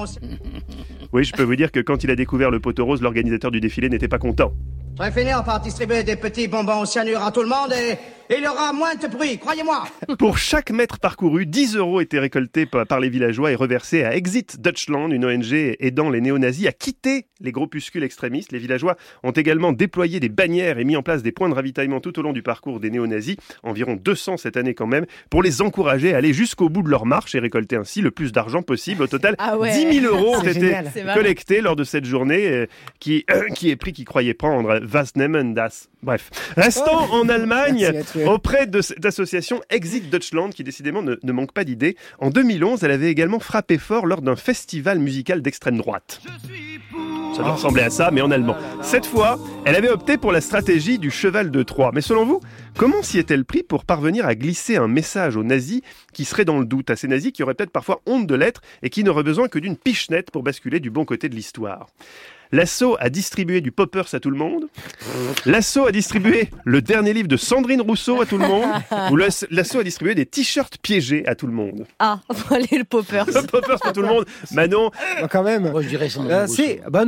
Oui, je peux vous dire que quand il a découvert le poteau rose, l'organisateur du défilé n'était pas content. Très fainéant par distribuer des petits bonbons au cyanure à tout le monde et il y aura moins de bruit, croyez-moi. Pour chaque mètre parcouru, 10 € étaient récoltés par les villageois et reversés à Exit Deutschland, une ONG aidant les néo-nazis à quitter les groupuscules extrémistes. Les villageois ont également déployé des bannières et mis en place des points de ravitaillement tout au long du parcours des néo-nazis, environ 200 cette année quand même, pour les encourager à aller jusqu'au bout de leur marche et récolter ainsi le plus d'argent possible. Au total, 10 000 € ont été collectés lors de cette journée qui croyait prendre Was nehmen das. Bref. Restant en Allemagne, auprès de cette association Exit Deutschland, qui décidément ne manque pas d'idées, en 2011, elle avait également frappé fort lors d'un festival musical d'extrême droite. Ça doit ressembler à ça, mais en allemand. Cette fois, elle avait opté pour la stratégie du cheval de Troie. Mais selon vous, comment s'y est-elle pris pour parvenir à glisser un message aux nazis qui seraient dans le doute, à ces nazis qui auraient peut-être parfois honte de l'être et qui n'auraient besoin que d'une pichenette pour basculer du bon côté de l'histoire ? L'assaut a distribué du poppers à tout le monde. L'assaut a distribué le dernier livre de Sandrine Rousseau à tout le monde. Ou l'assaut a distribué des t-shirts piégés à tout le monde. Ah, allez, le poppers. Le poppers pour tout le monde. Manon. Quand même. Moi, je dirais Sandrine Rousseau.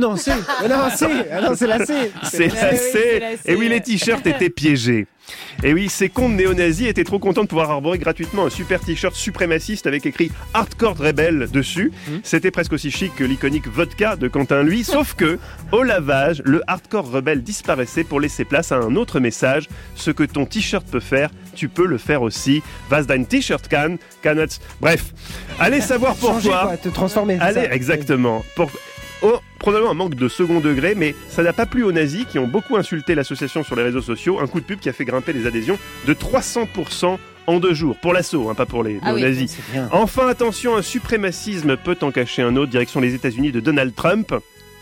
C'est la C. C'est la C. Et oui, les t-shirts étaient piégés. Et oui, ces cons de néo-nazis étaient trop contents de pouvoir arborer gratuitement un super t-shirt suprémaciste avec écrit Hardcore Rebel dessus. C'était presque aussi chic que l'iconique vodka de Quentin Lui, sauf que, au lavage, le Hardcore Rebel disparaissait pour laisser place à un autre message. Ce que ton t-shirt peut faire, tu peux le faire aussi. Was dein T-shirt kann es... Bref, allez savoir pourquoi. Changer, quoi, te transformer. Allez, exactement. Probablement un manque de second degré, mais ça n'a pas plu aux nazis qui ont beaucoup insulté l'association sur les réseaux sociaux. Un coup de pub qui a fait grimper les adhésions de 300% en 2 jours. Pour l'assaut, pas pour les nazis. Enfin, attention, un suprémacisme peut en cacher un autre. Direction les États-Unis de Donald Trump.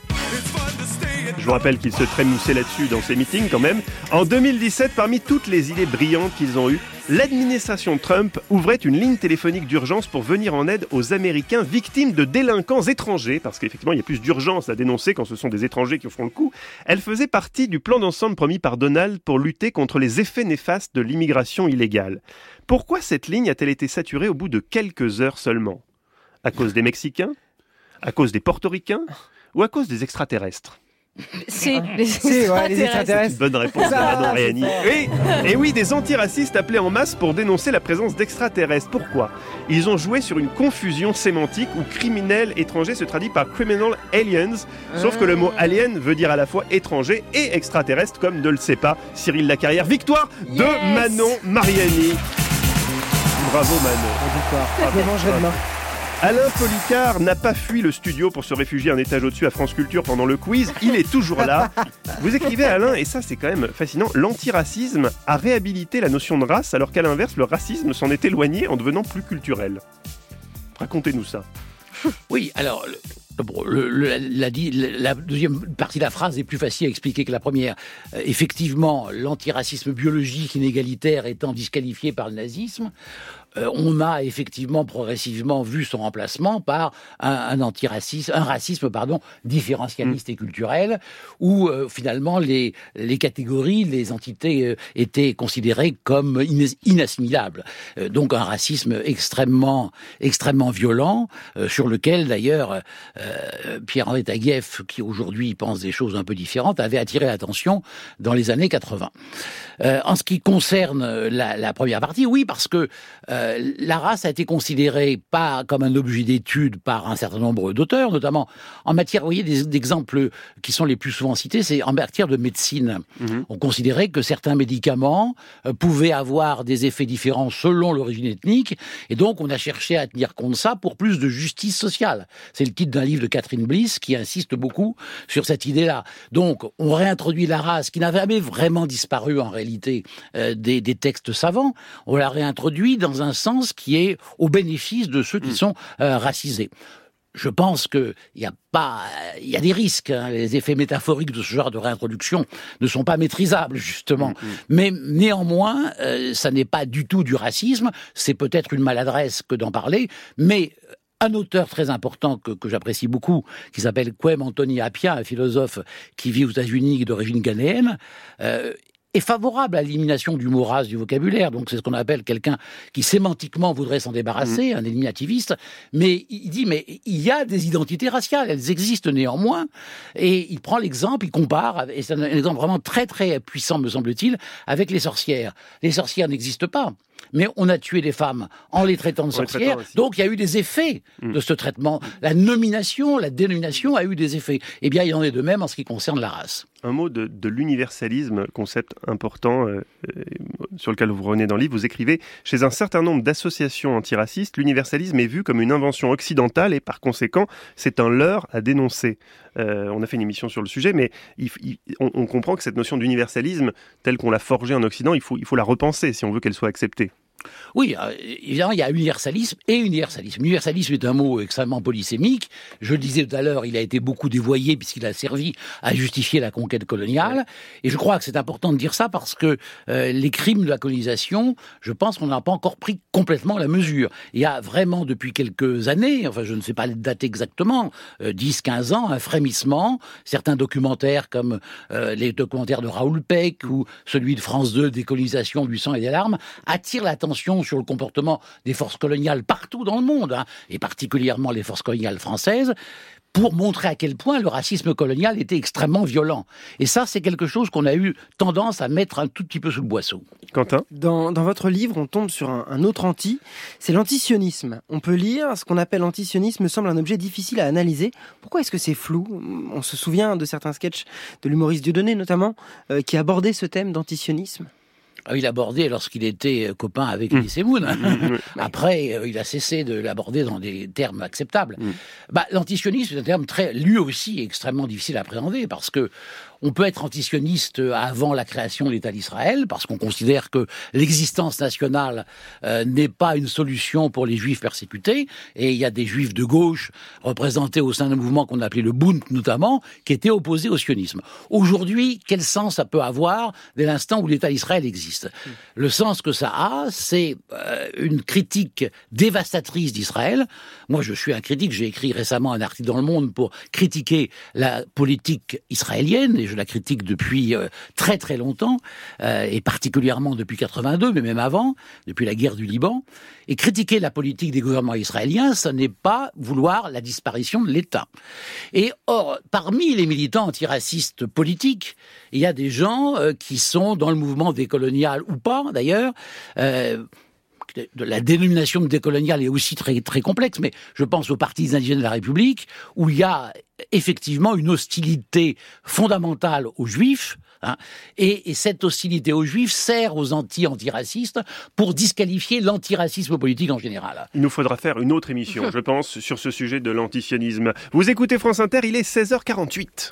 Je vous rappelle qu'il se trémoussait là-dessus dans ses meetings quand même. En 2017, parmi toutes les idées brillantes qu'ils ont eues, l'administration Trump ouvrait une ligne téléphonique d'urgence pour venir en aide aux Américains victimes de délinquants étrangers, parce qu'effectivement, il y a plus d'urgence à dénoncer quand ce sont des étrangers qui font le coup. Elle faisait partie du plan d'ensemble promis par Donald pour lutter contre les effets néfastes de l'immigration illégale. Pourquoi cette ligne a-t-elle été saturée au bout de quelques heures seulement ? À cause des Mexicains ? À cause des Portoricains ? Ou à cause des extraterrestres ? Les extraterrestres. Bonne réponse de Manon Réani. Et oui, des antiracistes appelaient en masse pour dénoncer la présence d'extraterrestres. Pourquoi ? Ils ont joué sur une confusion sémantique où criminel étranger se traduit par criminal aliens. Sauf que le mot alien veut dire à la fois étranger et extraterrestre, comme ne le sait pas Cyril Lacarrière. Victoire de Manon Mariani. Bravo Manon. Je me mangerai demain. Alain Policard n'a pas fui le studio pour se réfugier un étage au-dessus à France Culture pendant le quiz. Il est toujours là. Vous écrivez, Alain, et ça c'est quand même fascinant, l'antiracisme a réhabilité la notion de race alors qu'à l'inverse, le racisme s'en est éloigné en devenant plus culturel. Racontez-nous ça. Oui, alors... la deuxième partie de la phrase est plus facile à expliquer que la première. Effectivement, l'antiracisme biologique inégalitaire étant disqualifié par le nazisme, on a effectivement progressivement vu son remplacement par un racisme différentialiste et culturel, où finalement les catégories, les entités étaient considérées comme inassimilables. Donc un racisme extrêmement violent, sur lequel d'ailleurs Pierre-Henri Taguieff, qui aujourd'hui pense des choses un peu différentes, avait attiré l'attention dans les années 80. En ce qui concerne la première partie, oui, parce que la race a été considérée pas comme un objet d'étude par un certain nombre d'auteurs, notamment en matière, vous voyez, des exemples qui sont les plus souvent cités, c'est en matière de médecine. On considérait que certains médicaments pouvaient avoir des effets différents selon l'origine ethnique, et donc on a cherché à tenir compte de ça pour plus de justice sociale. C'est le titre d'un livre de Catherine Bliss qui insiste beaucoup sur cette idée-là. Donc on réintroduit la race qui n'avait jamais vraiment disparu en réalité des textes savants, on l'a réintroduit dans un sens qui est au bénéfice de ceux qui sont racisés. je pense qu'il y a des risques. Hein. Les effets métaphoriques de ce genre de réintroduction ne sont pas maîtrisables, justement. Mais néanmoins, ça n'est pas du tout du racisme. C'est peut-être une maladresse que d'en parler, mais un auteur très important que j'apprécie beaucoup, qui s'appelle Kwame Anthony Appiah, un philosophe qui vit aux États-Unis d'origine ghanéenne, est favorable à l'élimination du mot race du vocabulaire. Donc c'est ce qu'on appelle quelqu'un qui sémantiquement voudrait s'en débarrasser, un éliminativiste. Mais il dit, mais il y a des identités raciales, elles existent néanmoins. Et il prend l'exemple, il compare, et c'est un exemple vraiment très très puissant, me semble-t-il, avec les sorcières. Les sorcières n'existent pas. Mais on a tué des femmes en les traitant de sorcières, donc il y a eu des effets de ce traitement. La nomination, la dénomination a eu des effets. Eh bien, il en est de même en ce qui concerne la race. Un mot de l'universalisme, concept important sur lequel vous revenez dans le livre. Vous écrivez « Chez un certain nombre d'associations antiracistes, l'universalisme est vu comme une invention occidentale et par conséquent, c'est un leurre à dénoncer. » On a fait une émission sur le sujet, mais on comprend que cette notion d'universalisme, telle qu'on l'a forgée en Occident, il faut la repenser si on veut qu'elle soit acceptée. Oui, évidemment, il y a universalisme et universalisme. Universalisme est un mot extrêmement polysémique. Je le disais tout à l'heure, il a été beaucoup dévoyé puisqu'il a servi à justifier la conquête coloniale. Et je crois que c'est important de dire ça parce que les crimes de la colonisation, je pense qu'on n'a pas encore pris complètement la mesure. Il y a vraiment, depuis quelques années, enfin je ne sais pas la date exactement, 10-15 ans, un frémissement. Certains documentaires comme les documentaires de Raoul Peck ou celui de France 2, Décolonisation, du sang et des larmes, attirent l'attention sur le comportement des forces coloniales partout dans le monde, hein, et particulièrement les forces coloniales françaises, pour montrer à quel point le racisme colonial était extrêmement violent. Et ça, c'est quelque chose qu'on a eu tendance à mettre un tout petit peu sous le boisseau. Quentin ? Dans votre livre, on tombe sur un autre anti, c'est l'antisionisme. On peut lire, ce qu'on appelle l'antisionisme semble un objet difficile à analyser. Pourquoi est-ce que c'est flou ? On se souvient de certains sketchs de l'humoriste Dieudonné, notamment, qui abordait ce thème d'antisionisme. Il abordait lorsqu'il était copain avec Elie Semoun. Après, il a cessé de l'aborder dans des termes acceptables. L'antisionisme est un terme lui aussi extrêmement difficile à appréhender parce que on peut être antisioniste avant la création de l'État d'Israël, parce qu'on considère que l'existence nationale n'est pas une solution pour les juifs persécutés, et il y a des juifs de gauche représentés au sein d'un mouvement qu'on appelait le Bund notamment, qui étaient opposés au sionisme. Aujourd'hui, quel sens ça peut avoir dès l'instant où l'État d'Israël existe ? Le sens que ça a, c'est une critique dévastatrice d'Israël. Moi, je suis un critique, j'ai écrit récemment un article dans Le Monde pour critiquer la politique israélienne, et je la critique depuis très très longtemps, et particulièrement depuis 82, mais même avant, depuis la guerre du Liban. Et critiquer la politique des gouvernements israéliens, ça n'est pas vouloir la disparition de l'État. Et or, parmi les militants antiracistes politiques, il y a des gens qui sont dans le mouvement décolonial ou pas, d'ailleurs. La dénomination de décolonial est aussi très, très complexe, mais je pense aux partis indigènes de la République, où il y a effectivement une hostilité fondamentale aux Juifs, hein, et cette hostilité aux Juifs sert aux antiracistes pour disqualifier l'antiracisme politique en général. Il nous faudra faire une autre émission, je pense, sur ce sujet de l'antisionisme. Vous écoutez France Inter, il est 16h48.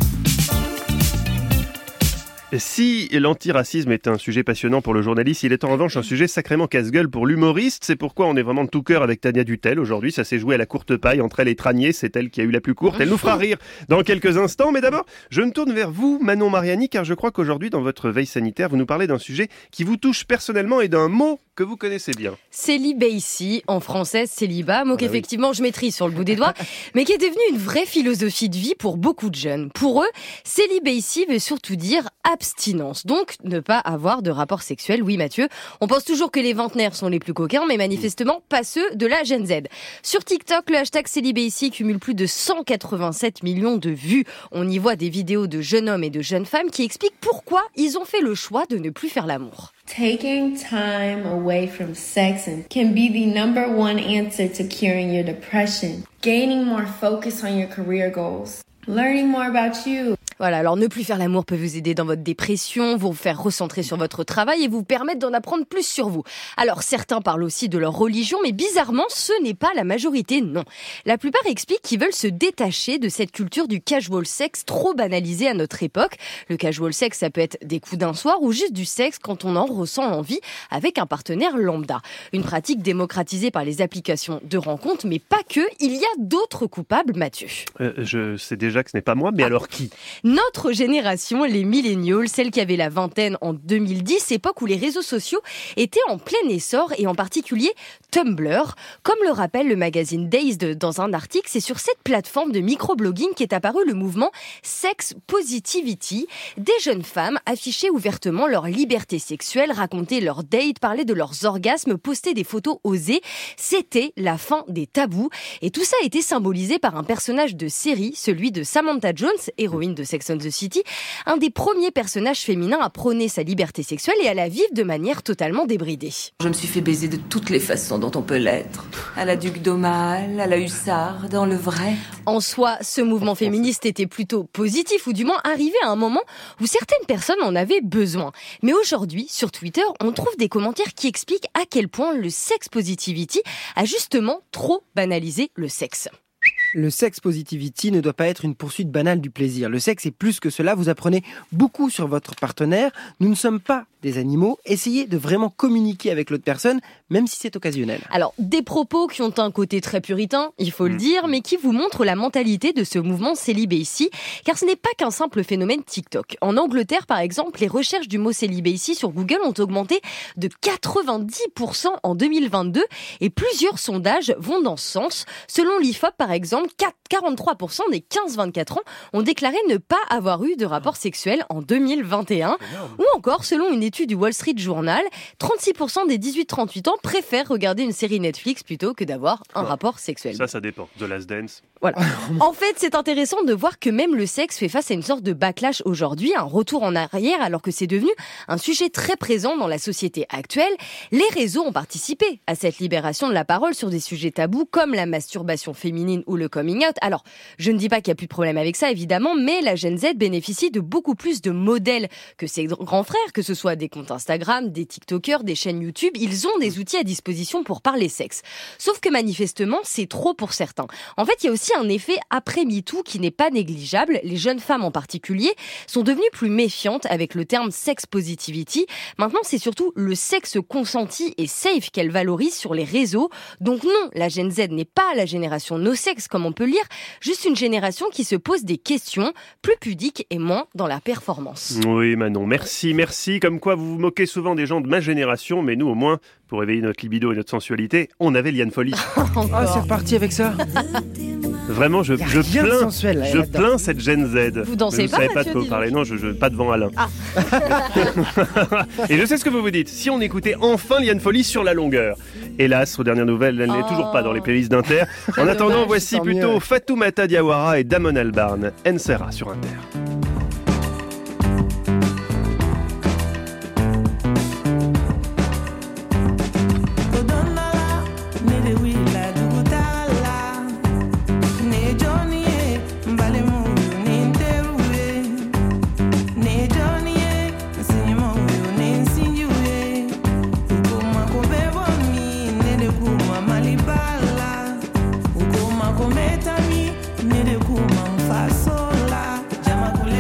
Si l'antiracisme est un sujet passionnant pour le journaliste, il est en revanche un sujet sacrément casse-gueule pour l'humoriste. C'est pourquoi on est vraiment de tout cœur avec Tania Dutel aujourd'hui. Ça s'est joué à la courte paille entre elle et Tranier. C'est elle qui a eu la plus courte. Elle nous fera rire dans quelques instants. Mais d'abord, je me tourne vers vous, Manon Mariani, car je crois qu'aujourd'hui, dans votre veille sanitaire, vous nous parlez d'un sujet qui vous touche personnellement et d'un mot que vous connaissez bien. Célibatie, en français célibat, mot qu'effectivement je maîtrise sur le bout des doigts, mais qui est devenu une vraie philosophie de vie pour beaucoup de jeunes. Pour eux, célibatie veut surtout dire abstinence, donc ne pas avoir de rapport sexuel. Oui Mathieu, on pense toujours que les vingtenaires sont les plus coquins, mais manifestement pas ceux de la Gen Z. Sur TikTok, le hashtag célibatie cumule plus de 187 millions de vues. On y voit des vidéos de jeunes hommes et de jeunes femmes qui expliquent pourquoi ils ont fait le choix de ne plus faire l'amour. Taking time away from sex can be the number one answer to curing your depression. Gaining more focus on your career goals. Learning more about you. Voilà, alors ne plus faire l'amour peut vous aider dans votre dépression, vous faire recentrer sur votre travail et vous permettre d'en apprendre plus sur vous. Alors certains parlent aussi de leur religion, mais bizarrement, ce n'est pas la majorité, non. La plupart expliquent qu'ils veulent se détacher de cette culture du casual sex trop banalisée à notre époque. Le casual sex, ça peut être des coups d'un soir ou juste du sexe quand on en ressent l'envie avec un partenaire lambda. Une pratique démocratisée par les applications de rencontres, mais pas que, il y a d'autres coupables, Mathieu. Je sais déjà que ce n'est pas moi, mais alors qui ? Notre génération, les millennials, celle qui avait la vingtaine en 2010, époque où les réseaux sociaux étaient en plein essor et en particulier Tumblr. Comme le rappelle le magazine Dazed dans un article, c'est sur cette plateforme de microblogging qu'est apparu le mouvement Sex Positivity. Des jeunes femmes affichaient ouvertement leur liberté sexuelle, racontaient leurs dates, parlaient de leurs orgasmes, postaient des photos osées. C'était la fin des tabous. Et tout ça a été symbolisé par un personnage de série, celui de Samantha Jones, héroïne de Sex and the City, un des premiers personnages féminins à prôner sa liberté sexuelle et à la vivre de manière totalement débridée. Je me suis fait baiser de toutes les façons dont on peut l'être. À la Duc d'Aumale, à la Hussarde, dans le vrai. En soi, ce mouvement féministe était plutôt positif, ou du moins arrivé à un moment où certaines personnes en avaient besoin. Mais aujourd'hui, sur Twitter, on trouve des commentaires qui expliquent à quel point le sex positivity a justement trop banalisé le sexe. Le sex positivity ne doit pas être une poursuite banale du plaisir. Le sexe est plus que cela, vous apprenez beaucoup sur votre partenaire. Nous ne sommes pas des animaux, essayez de vraiment communiquer avec l'autre personne, même si c'est occasionnel. Alors, des propos qui ont un côté très puritain, il faut le dire, mais qui vous montrent la mentalité de ce mouvement célibacy, car ce n'est pas qu'un simple phénomène TikTok. En Angleterre, par exemple, les recherches du mot célibacy sur Google ont augmenté de 90% en 2022, et plusieurs sondages vont dans ce sens. Selon l'IFOP, par exemple, 43% des 15-24 ans ont déclaré ne pas avoir eu de rapport sexuel en 2021. Ou encore, selon une étude du Wall Street Journal, 36% des 18-38 ans préfèrent regarder une série Netflix plutôt que d'avoir un rapport sexuel. Ça dépend. The Last Dance. Voilà. En fait, c'est intéressant de voir que même le sexe fait face à une sorte de backlash aujourd'hui, un retour en arrière, alors que c'est devenu un sujet très présent dans la société actuelle. Les réseaux ont participé à cette libération de la parole sur des sujets tabous comme la masturbation féminine ou le coming out. Alors, je ne dis pas qu'il n'y a plus de problème avec ça, évidemment, mais la Gen Z bénéficie de beaucoup plus de modèles que ses grands frères, que ce soit des comptes Instagram, des TikTokers, des chaînes YouTube. Ils ont des outils à disposition pour parler sexe. Sauf que manifestement, c'est trop pour certains. En fait, il y a aussi un effet après MeToo qui n'est pas négligeable. Les jeunes femmes en particulier sont devenues plus méfiantes avec le terme sex positivity. Maintenant, c'est surtout le sexe consenti et safe qu'elles valorisent sur les réseaux. Donc non, la Gen Z n'est pas la génération no sex comme on peut lire, juste une génération qui se pose des questions plus pudiques et moins dans la performance. Oui Manon, merci. Comme quoi vous vous moquez souvent des gens de ma génération, mais nous au moins, pour éveiller notre libido et notre sensualité, on avait Liane Folly. C'est reparti avec ça. Vraiment, je plains cette Gen Z. Vous dansez pas, Mathieu, pas de quoi vous parler. Non, je pas devant Alain. Et je sais ce que vous vous dites. Si on écoutait enfin Liane Folly sur la longueur. Hélas, aux dernières nouvelles, elle n'est toujours pas dans les playlists d'Inter. En attendant, voici plutôt Fatoumata Diawara et Damon Albarn, Ensera sur Inter. Fasola, llama con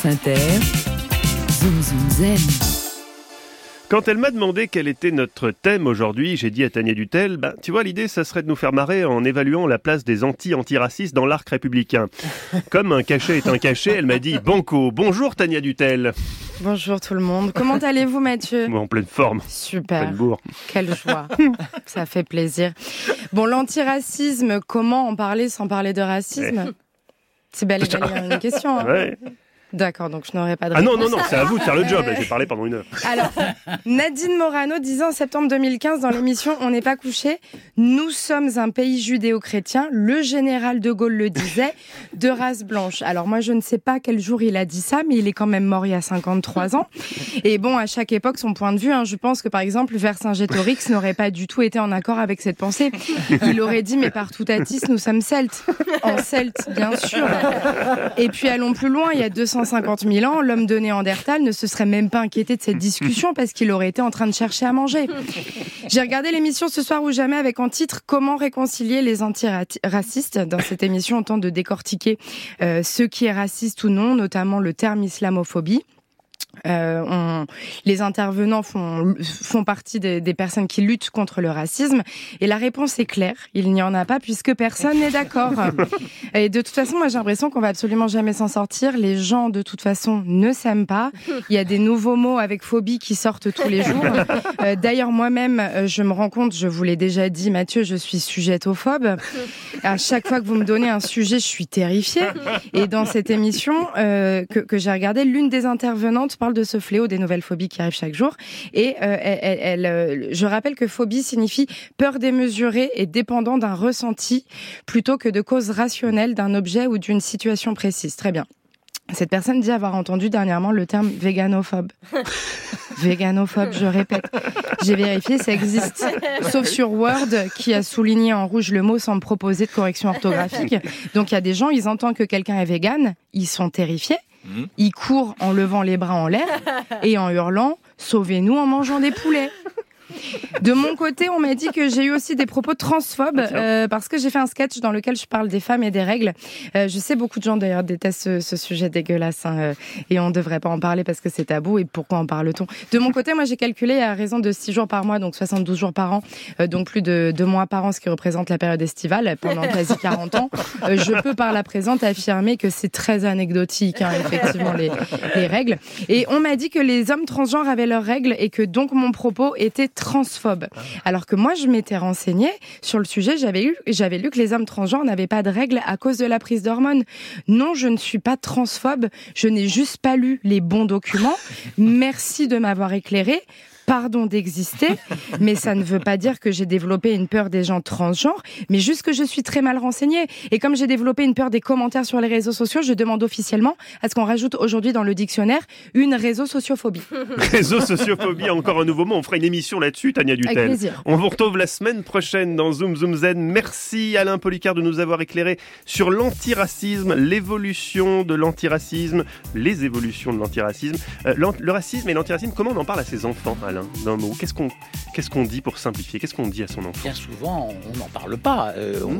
France Inter, Zoom Zoom Zen. Quand elle m'a demandé quel était notre thème aujourd'hui, j'ai dit à Tania Dutel, tu vois, l'idée, ça serait de nous faire marrer en évaluant la place des antiracistes dans l'arc républicain. Comme un cachet est un cachet, elle m'a dit banco. Bonjour Tania Dutel. Bonjour tout le monde. Comment allez-vous, Mathieu ? En pleine forme. Super. Pleine bourre. Quelle joie. Ça fait plaisir. Bon, l'antiracisme, comment en parler sans parler de racisme ? C'est bel et bien une question. Hein. Ouais. D'accord, donc je n'aurai pas de réponse. réponse. Non, c'est à vous de faire le job. Là, j'ai parlé pendant 1 heure. Alors, Nadine Morano disait en septembre 2015 dans l'émission On n'est pas couché, nous sommes un pays judéo-chrétien, le général de Gaulle le disait, de race blanche. Alors moi, je ne sais pas quel jour il a dit ça, mais il est quand même mort il y a 53 ans. Et bon, à chaque époque, son point de vue, je pense que par exemple, Vercingétorix n'aurait pas du tout été en accord avec cette pensée. Il aurait dit, mais par Toutatis, nous sommes celtes. En celte, bien sûr. Et puis allons plus loin, il y a 250 000 ans, l'homme de Néandertal ne se serait même pas inquiété de cette discussion parce qu'il aurait été en train de chercher à manger. J'ai regardé l'émission Ce soir ou jamais avec en titre « Comment réconcilier les antiracistes ?» Dans cette émission, on tente de décortiquer ce qui est raciste ou non, notamment le terme islamophobie. Les intervenants font partie des personnes qui luttent contre le racisme et la réponse est claire, il n'y en a pas puisque personne n'est d'accord. Et de toute façon, moi j'ai l'impression qu'on va absolument jamais s'en sortir. Les gens de toute façon ne s'aiment pas. Il y a des nouveaux mots avec phobie qui sortent tous les jours. D'ailleurs moi-même, je me rends compte, je vous l'ai déjà dit Mathieu, je suis sujettophobe. À chaque fois que vous me donnez un sujet, je suis terrifiée. Et dans cette émission que j'ai regardée, l'une des intervenantes parle de ce fléau des nouvelles phobies qui arrivent chaque jour. Et je rappelle que phobie signifie peur démesurée et dépendant d'un ressenti plutôt que de cause rationnelle d'un objet ou d'une situation précise. Très bien. Cette personne dit avoir entendu dernièrement le terme véganophobe. Véganophobe, je répète. J'ai vérifié, ça existe. Sauf sur Word, qui a souligné en rouge le mot sans me proposer de correction orthographique. Donc il y a des gens, ils entendent que quelqu'un est vegan, ils sont terrifiés. Ils courent en levant les bras en l'air et en hurlant « Sauvez-nous en mangeant des poulets !» De mon côté, on m'a dit que j'ai eu aussi des propos transphobes parce que j'ai fait un sketch dans lequel je parle des femmes et des règles. Je sais, beaucoup de gens d'ailleurs détestent ce sujet dégueulasse et on ne devrait pas en parler parce que c'est tabou. Et pourquoi en parle-t-on ? De mon côté, moi j'ai calculé à raison de 6 jours par mois, donc 72 jours par an, donc plus de 2 mois par an, ce qui représente la période estivale pendant quasi 40 ans. Je peux par la présente affirmer que c'est très anecdotique, effectivement, les règles. Et on m'a dit que les hommes transgenres avaient leurs règles et que donc mon propos était transphobe. Alors que moi, je m'étais renseignée sur le sujet, j'avais lu que les hommes transgenres n'avaient pas de règles à cause de la prise d'hormones. Non, je ne suis pas transphobe, je n'ai juste pas lu les bons documents. Merci de m'avoir éclairé. Pardon d'exister, mais ça ne veut pas dire que j'ai développé une peur des gens transgenres, mais juste que je suis très mal renseignée. Et comme j'ai développé une peur des commentaires sur les réseaux sociaux, je demande officiellement à ce qu'on rajoute aujourd'hui dans le dictionnaire une réseau sociophobie. Réseau sociophobie, encore un nouveau mot. On fera une émission là-dessus, Tania Dutel. Avec plaisir. On vous retrouve la semaine prochaine dans Zoom Zoom Zen. Merci Alain Policard de nous avoir éclairé sur l'antiracisme, l'évolution de l'antiracisme, les évolutions de l'antiracisme. Le racisme et l'antiracisme, comment on en parle à ses enfants, Alain ? D'un mot. Qu'est-ce qu'on dit pour simplifier ? Qu'est-ce qu'on dit à son enfant ? Bien souvent, on n'en parle pas.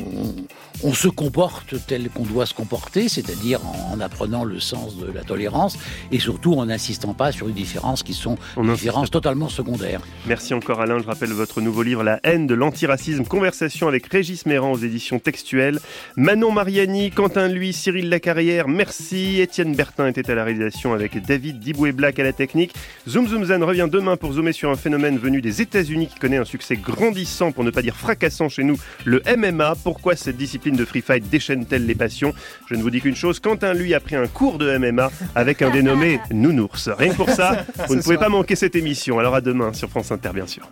On se comporte tel qu'on doit se comporter, c'est-à-dire en apprenant le sens de la tolérance et surtout en n'insistant pas sur les différences qui sont des différences totalement secondaires. Merci encore Alain. Je rappelle votre nouveau livre La haine de l'antiracisme, conversation avec Régis Méran aux éditions textuelles. Manon Mariani, Quentin Lui, Cyril Lacarrière, merci. Étienne Bertin était à la réalisation avec David Diboué-Black à la technique. Zoom Zoom Zen revient demain pour zoomer sur un phénomène venu des États-Unis qui connaît un succès grandissant, pour ne pas dire fracassant chez nous, le MMA. Pourquoi cette discipline de free fight déchaîne-t-elle les passions ? Je ne vous dis qu'une chose, Quentin Lui a pris un cours de MMA avec un dénommé Nounours. Rien que pour ça, vous ne pouvez pas manquer cette émission. Alors à demain sur France Inter, bien sûr.